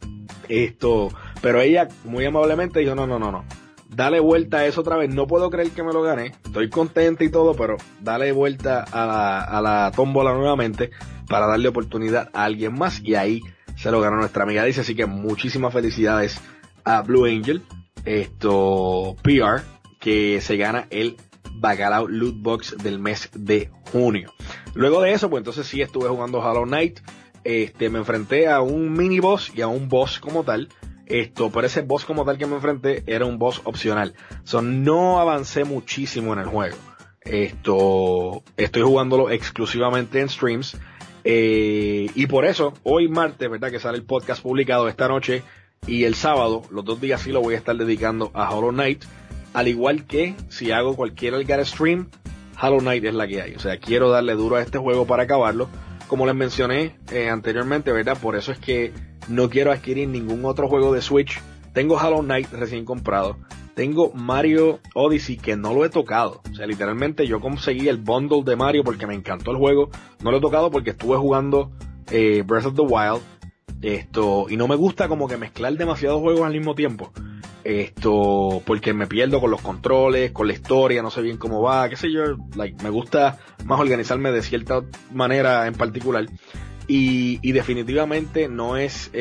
Pero ella muy amablemente dijo, no. Dale vuelta a eso otra vez. No puedo creer que me lo gané. Estoy contenta y todo, pero dale vuelta a la tómbola nuevamente para darle oportunidad a alguien más. Y ahí se lo ganó nuestra amiga Dice. Así que muchísimas felicidades a Blue Angel, PR, que se gana el Bacalao Loot Box del mes de junio. Luego de eso, pues entonces sí estuve jugando Hollow Knight. Me enfrenté a un mini boss y a un boss como tal. Pero ese boss como tal que me enfrenté era un boss opcional. No avancé muchísimo en el juego. Estoy jugándolo exclusivamente en streams. Y por eso, hoy martes, ¿verdad? Que sale el podcast publicado esta noche, y el sábado, los 2 días sí lo voy a estar dedicando a Hollow Knight. Al igual que si hago cualquier Algar stream, Hollow Knight es la que hay. O sea, quiero darle duro a este juego para acabarlo. Como les mencioné anteriormente, ¿verdad? Por eso es que no quiero adquirir ningún otro juego de Switch. Tengo Hollow Knight recién comprado. Tengo Mario Odyssey que no lo he tocado. O sea, literalmente yo conseguí el bundle de Mario porque me encantó el juego. No lo he tocado porque estuve jugando Breath of the Wild. Y no me gusta como que mezclar demasiados juegos al mismo tiempo. Porque me pierdo con los controles, con la historia, no sé bien cómo va, qué sé yo. Me gusta más organizarme de cierta manera en particular. Y definitivamente no es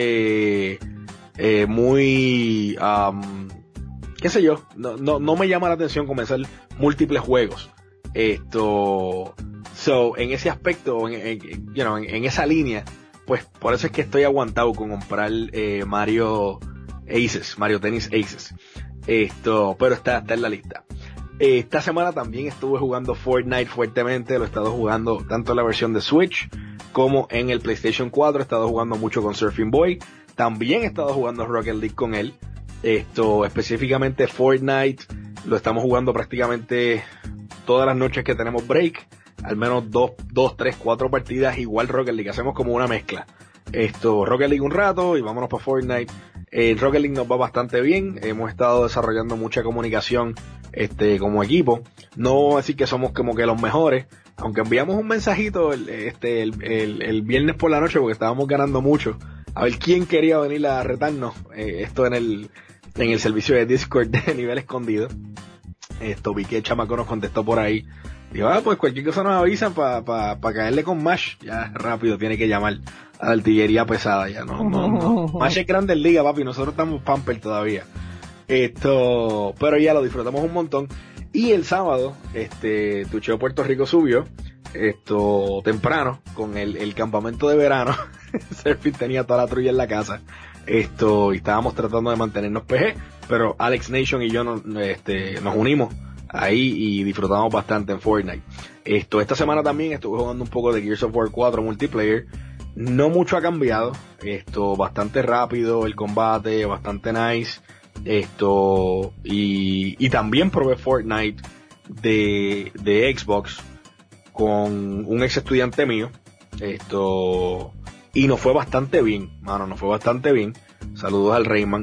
muy... qué sé yo, no me llama la atención comenzar múltiples juegos. En ese aspecto, en esa línea, pues por eso es que estoy aguantado con comprar Mario Tennis Aces. Pero está en la lista. Esta semana también estuve jugando Fortnite fuertemente, lo he estado jugando tanto en la versión de Switch como en el PlayStation 4, he estado jugando mucho con Surfing Boy, también he estado jugando Rocket League con él. Específicamente Fortnite lo estamos jugando prácticamente todas las noches que tenemos break, al menos 2, 3, 4 partidas, igual Rocket League, hacemos como una mezcla. Rocket League un rato y vámonos para Fortnite. Rocket League nos va bastante bien, hemos estado desarrollando mucha comunicación como equipo, no voy a decir que somos como que los mejores, aunque enviamos un mensajito el viernes por la noche porque estábamos ganando mucho, a ver quién quería venir a retarnos, en el servicio de Discord de nivel escondido. Vi que el chamaco nos contestó por ahí. Digo, pues cualquier cosa nos avisan para caerle con Mash. Ya rápido tiene que llamar a la artillería pesada. Ya no. Mash es grande en liga, papi. Nosotros estamos pamper todavía. Pero ya lo disfrutamos un montón. Y el sábado, Tucheo Puerto Rico subió temprano con el campamento de verano. Surfing tenía toda la trulla en la casa. Y estábamos tratando de mantenernos PG, pero Alex Nation y yo nos unimos ahí y disfrutamos bastante en Fortnite. Esta semana también estuve jugando un poco de Gears of War 4 multiplayer. No mucho ha cambiado. Bastante rápido el combate, bastante nice. Y también probé Fortnite de Xbox con un ex estudiante mío. Y nos fue bastante bien, mano, nos fue bastante bien. Saludos al Rayman.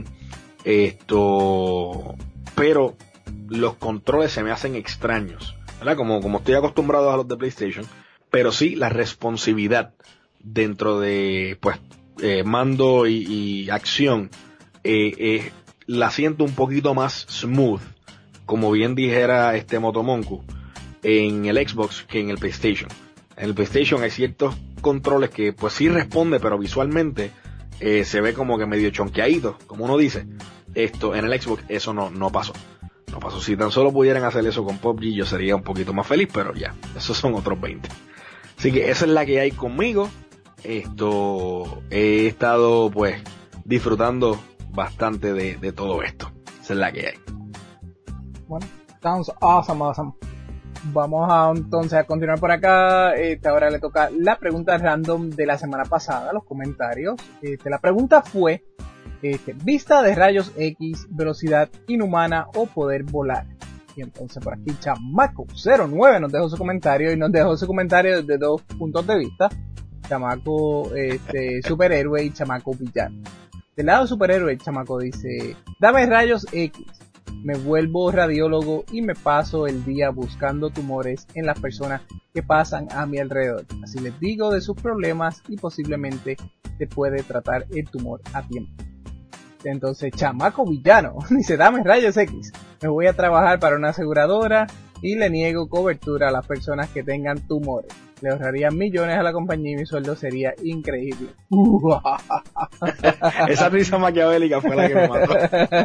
Pero los controles se me hacen extraños, ¿verdad? Como estoy acostumbrado a los de PlayStation. Pero sí, la responsividad dentro de, mando y acción, la siento un poquito más smooth, como bien dijera Motomonku, en el Xbox que en el PlayStation. En el PlayStation hay ciertos controles que pues sí responde, pero visualmente se ve como que medio chonqueadito, como uno dice. En el Xbox eso no pasó. No pasó. Si tan solo pudieran hacer eso con PUBG, yo sería un poquito más feliz, pero ya, esos son otros 20. Así que esa es la que hay conmigo. He estado pues disfrutando bastante de todo esto. Esa es la que hay. Bueno, sounds awesome. Vamos entonces a continuar por acá. Ahora le toca la pregunta random de la semana pasada, los comentarios. La pregunta fue, vista de rayos X, velocidad inhumana o poder volar. Y entonces por aquí Chamaco09 nos dejó su comentario, y nos dejó su comentario desde 2 puntos de vista. Chamaco superhéroe y Chamaco villano. Del lado superhéroe, el Chamaco dice: dame rayos X. Me vuelvo radiólogo y me paso el día buscando tumores en las personas que pasan a mi alrededor. Así les digo de sus problemas y posiblemente se puede tratar el tumor a tiempo. Entonces, Chamaco villano dice: dame rayos X. Me voy a trabajar para una aseguradora y le niego cobertura a las personas que tengan tumores. Le ahorraría millones a la compañía y mi sueldo sería increíble. Esa risa maquiavélica fue la que me mató.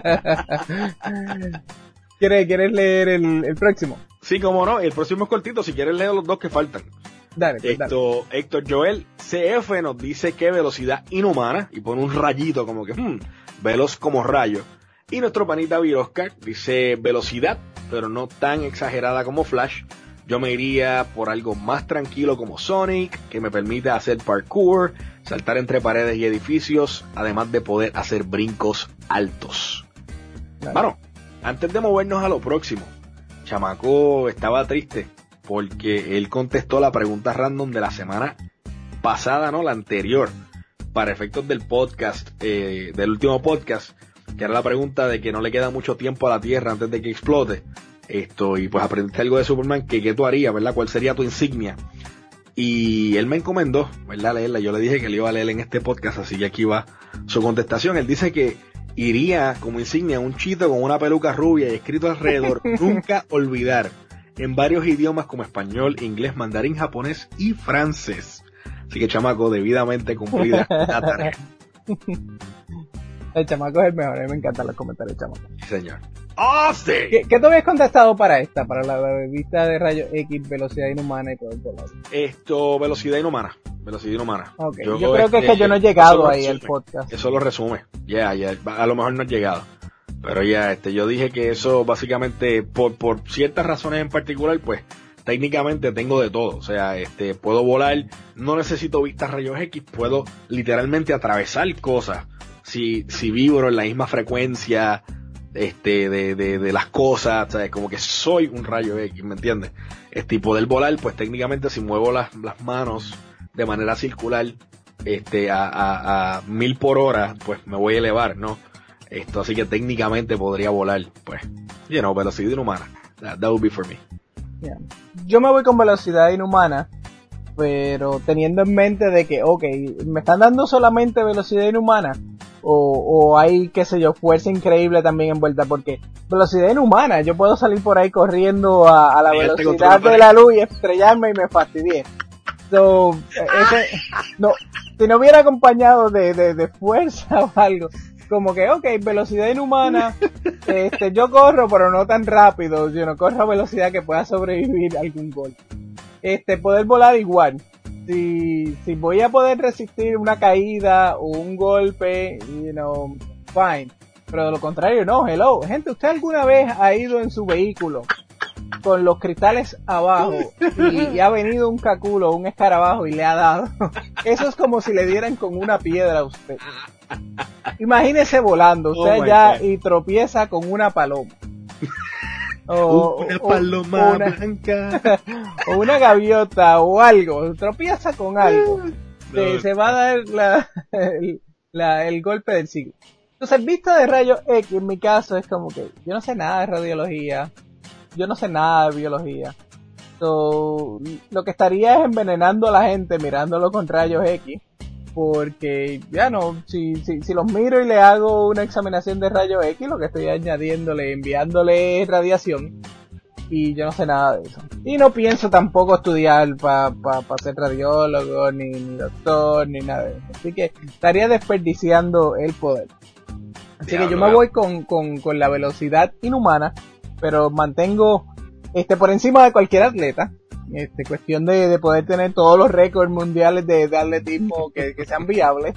¿Quieres leer el próximo? Sí, como no, el próximo es cortito. Si quieres leer los 2 que faltan. Dale. Héctor Joel CF nos dice que velocidad inhumana, y pone un rayito como que veloz como rayo. Y nuestro panita Viroscar dice velocidad, pero no tan exagerada como Flash. Yo me iría por algo más tranquilo como Sonic, que me permita hacer parkour, saltar entre paredes y edificios, además de poder hacer brincos altos. Claro. Bueno, antes de movernos a lo próximo, Chamaco estaba triste porque él contestó la pregunta random de la semana pasada, no, la anterior, para efectos del podcast, del último podcast, que era la pregunta de que no le queda mucho tiempo a la Tierra antes de que explote. Y pues aprendiste algo de Superman, que qué tú harías, ¿verdad? ¿Cuál sería tu insignia? Y él me encomendó, ¿verdad? Leerla. Yo le dije que le iba a leer en este podcast, así que aquí va su contestación. Él dice que iría como insignia un chito con una peluca rubia y escrito alrededor, nunca olvidar, en varios idiomas como español, inglés, mandarín, japonés y francés. Así que, chamaco, debidamente cumplida la tarea. El chamaco es el mejor, a mí me encantan los comentarios, chamaco. Sí, señor. ¡Oh, sí! ¿Qué te habías contestado para esta? Para la vista de rayos X, velocidad inhumana y poder volar. Velocidad inhumana. Velocidad inhumana. Okay. Yo creo que es que yo no he llegado ahí al podcast. Eso lo resume. Ya, a lo mejor no he llegado. Pero yo dije que eso básicamente, por ciertas razones en particular, pues, técnicamente tengo de todo. O sea, puedo volar, no necesito vistas rayos X, puedo literalmente atravesar cosas. Si vibro en la misma frecuencia, de las cosas, ¿sabes? Como que soy un rayo X, ¿me entiendes? Y poder volar, pues técnicamente si muevo las manos de manera circular, a 1000 por hora, pues me voy a elevar, ¿no? Así que técnicamente podría volar, pues, velocidad inhumana. That would be for me. Yeah. Yo me voy con velocidad inhumana, pero teniendo en mente de que, me están dando solamente velocidad inhumana, o hay, qué sé yo, fuerza increíble también envuelta, porque velocidad inhumana, yo puedo salir por ahí corriendo a la velocidad de la luz y estrellarme y me fastidié. So, no, si no hubiera acompañado de fuerza o algo, como que, velocidad inhumana, yo corro, pero no tan rápido, yo no corro a velocidad que pueda sobrevivir a algún golpe. Poder volar igual. Si voy a poder resistir una caída o un golpe, fine. Pero de lo contrario, no, hello. Gente, ¿usted alguna vez ha ido en su vehículo con los cristales abajo y ha venido un caculo, un escarabajo y le ha dado? Eso es como si le dieran con una piedra a usted. Imagínese volando, usted y tropieza con una paloma. Una paloma blanca. O una gaviota o algo. Tropieza con algo. Se va a dar el golpe del siglo. Entonces, vista de rayos X, en mi caso, es como que yo no sé nada de radiología. Yo no sé nada de biología. So, lo que estaría es envenenando a la gente mirándolo con rayos X. Porque si los miro y le hago una examinación de rayos X, lo que estoy enviándole radiación, y yo no sé nada de eso. Y no pienso tampoco estudiar para ser radiólogo, ni doctor, ni nada de eso. Así que estaría desperdiciando el poder. Así que yo me voy con la velocidad inhumana, pero mantengo por encima de cualquier atleta. Cuestión de poder tener todos los récords mundiales de atletismo que sean viables,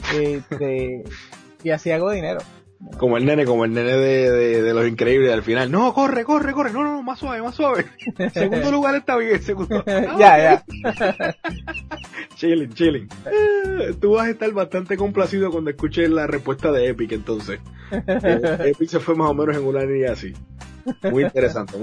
y así hago dinero. Como el nene de Los Increíbles al final. No, corre, no, más suave. Segundo lugar está bien, segundo. Ya. Chilling. Tú vas a estar bastante complacido cuando escuches la respuesta de Epic, entonces. Epic se fue más o menos en una línea así. Muy interesante.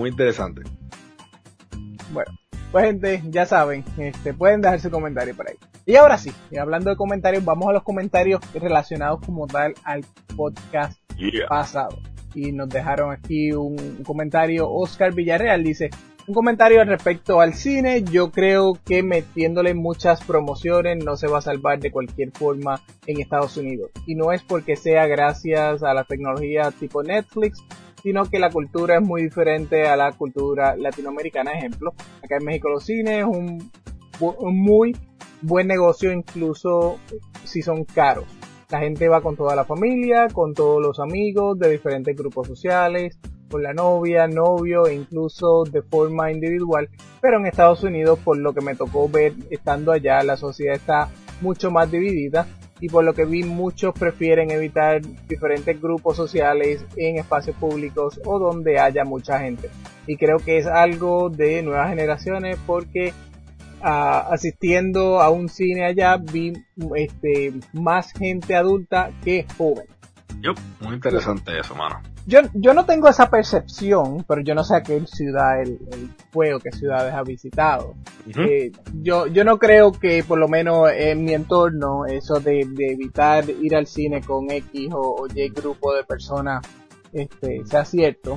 Bueno. Pues gente, ya saben, pueden dejar su comentario por ahí. Y ahora sí, hablando de comentarios, vamos a los comentarios relacionados como tal al podcast pasado. Y nos dejaron aquí un comentario. Oscar Villarreal dice, un comentario al respecto al cine. Yo creo que metiéndole muchas promociones no se va a salvar de cualquier forma en Estados Unidos. Y no es porque sea gracias a la tecnología tipo Netflix, sino que la cultura es muy diferente a la cultura latinoamericana. Ejemplo, acá en México los cines es un muy buen negocio, incluso si son caros. La gente va con toda la familia, con todos los amigos de diferentes grupos sociales, con la novia, novio e incluso de forma individual. Pero en Estados Unidos, por lo que me tocó ver estando allá, la sociedad está mucho más dividida. Y por lo que vi, muchos prefieren evitar diferentes grupos sociales en espacios públicos o donde haya mucha gente. Y creo que es algo de nuevas generaciones, porque asistiendo a un cine allá vi más gente adulta que joven. Muy interesante eso, mano. Yo no tengo esa percepción, pero yo no sé a qué ciudad él fue o qué ciudades ha visitado. Yo no creo que por lo menos en mi entorno eso de evitar ir al cine con X o Y grupo de personas sea cierto.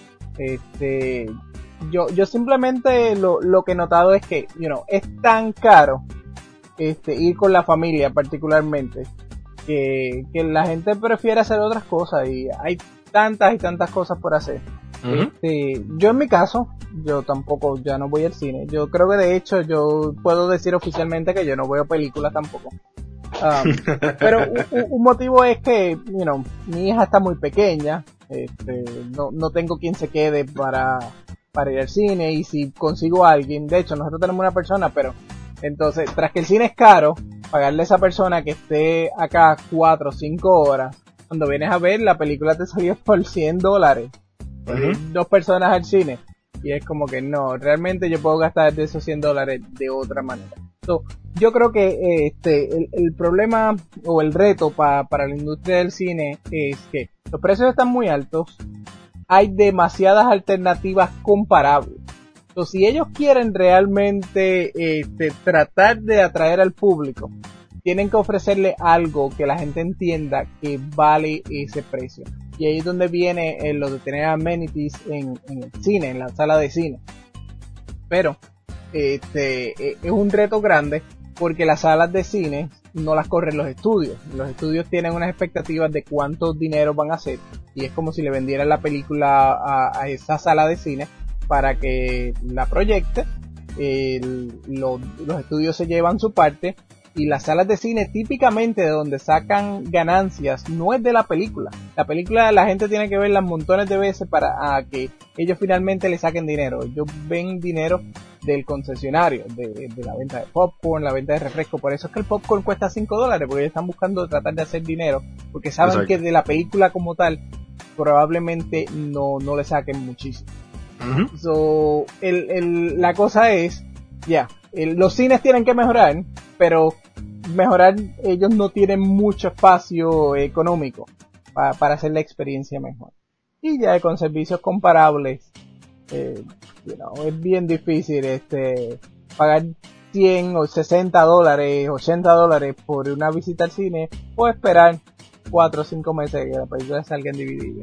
Yo simplemente lo que he notado es que, es tan caro ir con la familia particularmente que la gente prefiere hacer otras cosas y hay tantas y tantas cosas por hacer. Yo en mi caso, yo tampoco ya no voy al cine. Yo creo que de hecho yo puedo decir oficialmente que yo no veo películas tampoco. Pero un motivo es que, mi hija está muy pequeña, no tengo quien se quede para ir al cine, y si consigo a alguien, de hecho nosotros tenemos una persona, pero entonces tras que el cine es caro, pagarle a esa persona que esté acá 4 o 5 horas, cuando vienes a ver la película te salió por $100, 2 personas al cine, y es como que no, realmente yo puedo gastar de esos $100 de otra manera. Yo creo que el problema o el reto para la industria del cine es que los precios están muy altos, hay demasiadas alternativas comparables. Entonces, si ellos quieren realmente tratar de atraer al público, tienen que ofrecerle algo que la gente entienda que vale ese precio. Y ahí es donde viene lo de tener amenities en el cine, en la sala de cine. Pero es un reto grande porque las salas de cine no las corren los estudios. Los estudios tienen unas expectativas de cuánto dinero van a hacer, y es como si le vendieran la película a esa sala de cine para que la proyecte. Los estudios se llevan su parte, y las salas de cine típicamente de donde sacan ganancias no es de la película. La película la gente tiene que verla montones de veces para que ellos finalmente le saquen dinero. Ellos ven dinero del concesionario, de la venta de popcorn, la venta de refresco. Por eso es que el popcorn cuesta $5, porque ellos están buscando tratar de hacer dinero, porque saben Exacto. que de la película como tal probablemente no le saquen muchísimo. La cosa es, los cines tienen que mejorar, pero mejorar, ellos no tienen mucho espacio económico para hacer la experiencia mejor. Y ya con servicios comparables, es bien difícil pagar $100 o $60, $80 por una visita al cine, o esperar 4 o 5 meses que la película salga en DVD.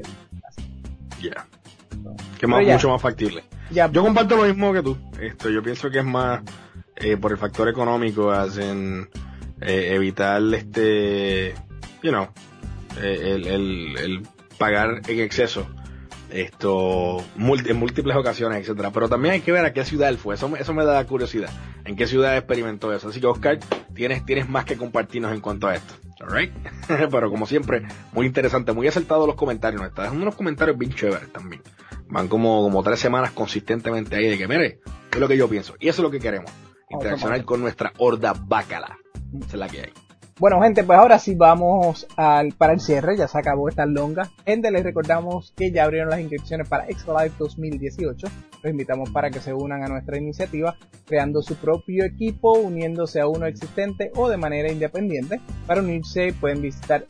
Que mucho más factible. Yo comparto lo mismo que tú. Yo pienso que es más por el factor económico, hacen evitar el pagar en exceso en múltiples ocasiones, etcétera. Pero también hay que ver a qué ciudad él fue. Eso me da curiosidad. ¿En qué ciudad experimentó eso? Así que, Oscar, tienes más que compartirnos en cuanto a esto. Alright. Pero como siempre, muy interesante, muy acertado los comentarios. Nos está dejando unos comentarios bien chéveres también. Van como 3 semanas consistentemente ahí de que, mire, es lo que yo pienso. Y eso es lo que queremos. Interaccionar con nuestra horda bácala. Esa es la que hay. Bueno, gente, pues ahora sí vamos para el cierre. Ya se acabó esta longa. Gente, les recordamos que ya abrieron las inscripciones para Expo Live 2018. Los invitamos para que se unan a nuestra iniciativa, creando su propio equipo, uniéndose a uno existente o de manera independiente. Para unirse pueden visitar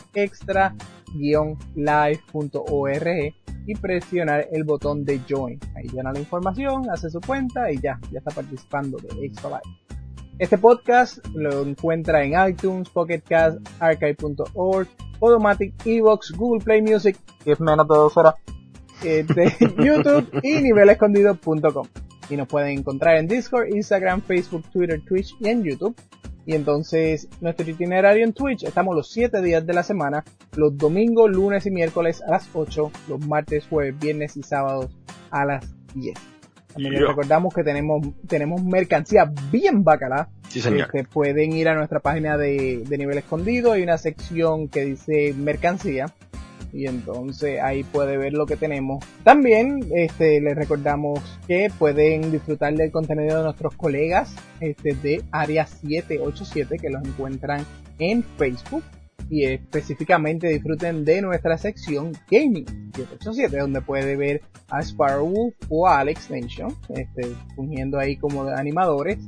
extra-live.org y presionar el botón de Join. Ahí llena la información, hace su cuenta y ya está participando de Expo Live. Este podcast lo encuentra en iTunes, Pocket Cast, Archive.org, Podomatic, Evox, Google Play Music, que es menos de 2 horas, YouTube y nivelescondido.com. Y nos pueden encontrar en Discord, Instagram, Facebook, Twitter, Twitch y en YouTube. Y entonces nuestro itinerario en Twitch, estamos los 7 días de la semana, los domingos, lunes y miércoles a las 8, los martes, jueves, viernes y sábados a las 10. También les recordamos que tenemos mercancía bien bacala. Sí, señor. Pueden ir a nuestra página de Nivel Escondido, hay una sección que dice mercancía, y entonces ahí puede ver lo que tenemos. También les recordamos que pueden disfrutar del contenido de nuestros colegas de Área 787, que los encuentran en Facebook. Y específicamente disfruten de nuestra sección Gaming 787, donde puede ver a Sparrow o a Alex Nation fungiendo ahí como animadores.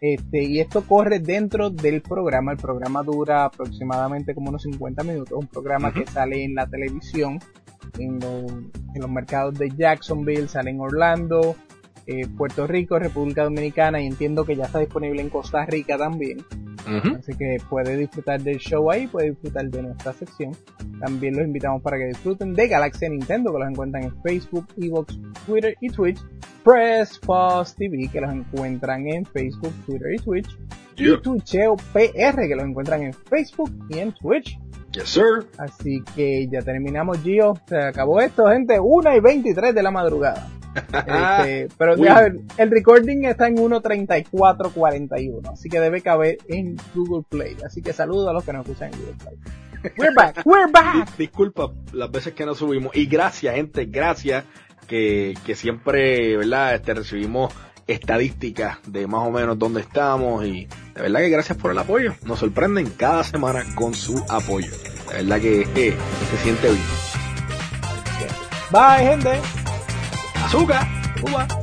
Y esto corre dentro del programa. El programa dura aproximadamente como unos 50 minutos. Un programa que sale en la televisión, en los mercados de Jacksonville, sale en Orlando, Puerto Rico, República Dominicana, y entiendo que ya está disponible en Costa Rica también. Así que puede disfrutar del show ahí, puede disfrutar de nuestra sección. También los invitamos para que disfruten de Galaxia Nintendo, que los encuentran en Facebook, Evox, Twitter y Twitch. Press Pause TV, que los encuentran en Facebook, Twitter y Twitch. Y Twitcheo PR, que los encuentran en Facebook y en Twitch. Yes, sir. Así que ya terminamos, Gio. Se acabó esto, gente. 1:23 de la madrugada. Pero ya, el recording está en 1:34:41, así que debe caber en Google Play. Así que saludos a los que nos escuchan en Google Play. We're back. Disculpa las veces que no subimos, y gracias, gente, gracias que siempre, ¿verdad? Recibimos estadísticas de más o menos dónde estamos, y de verdad que gracias por el apoyo. Nos sorprenden cada semana con su apoyo. De verdad que se siente bien. Bye, gente. Azúcar. Uva.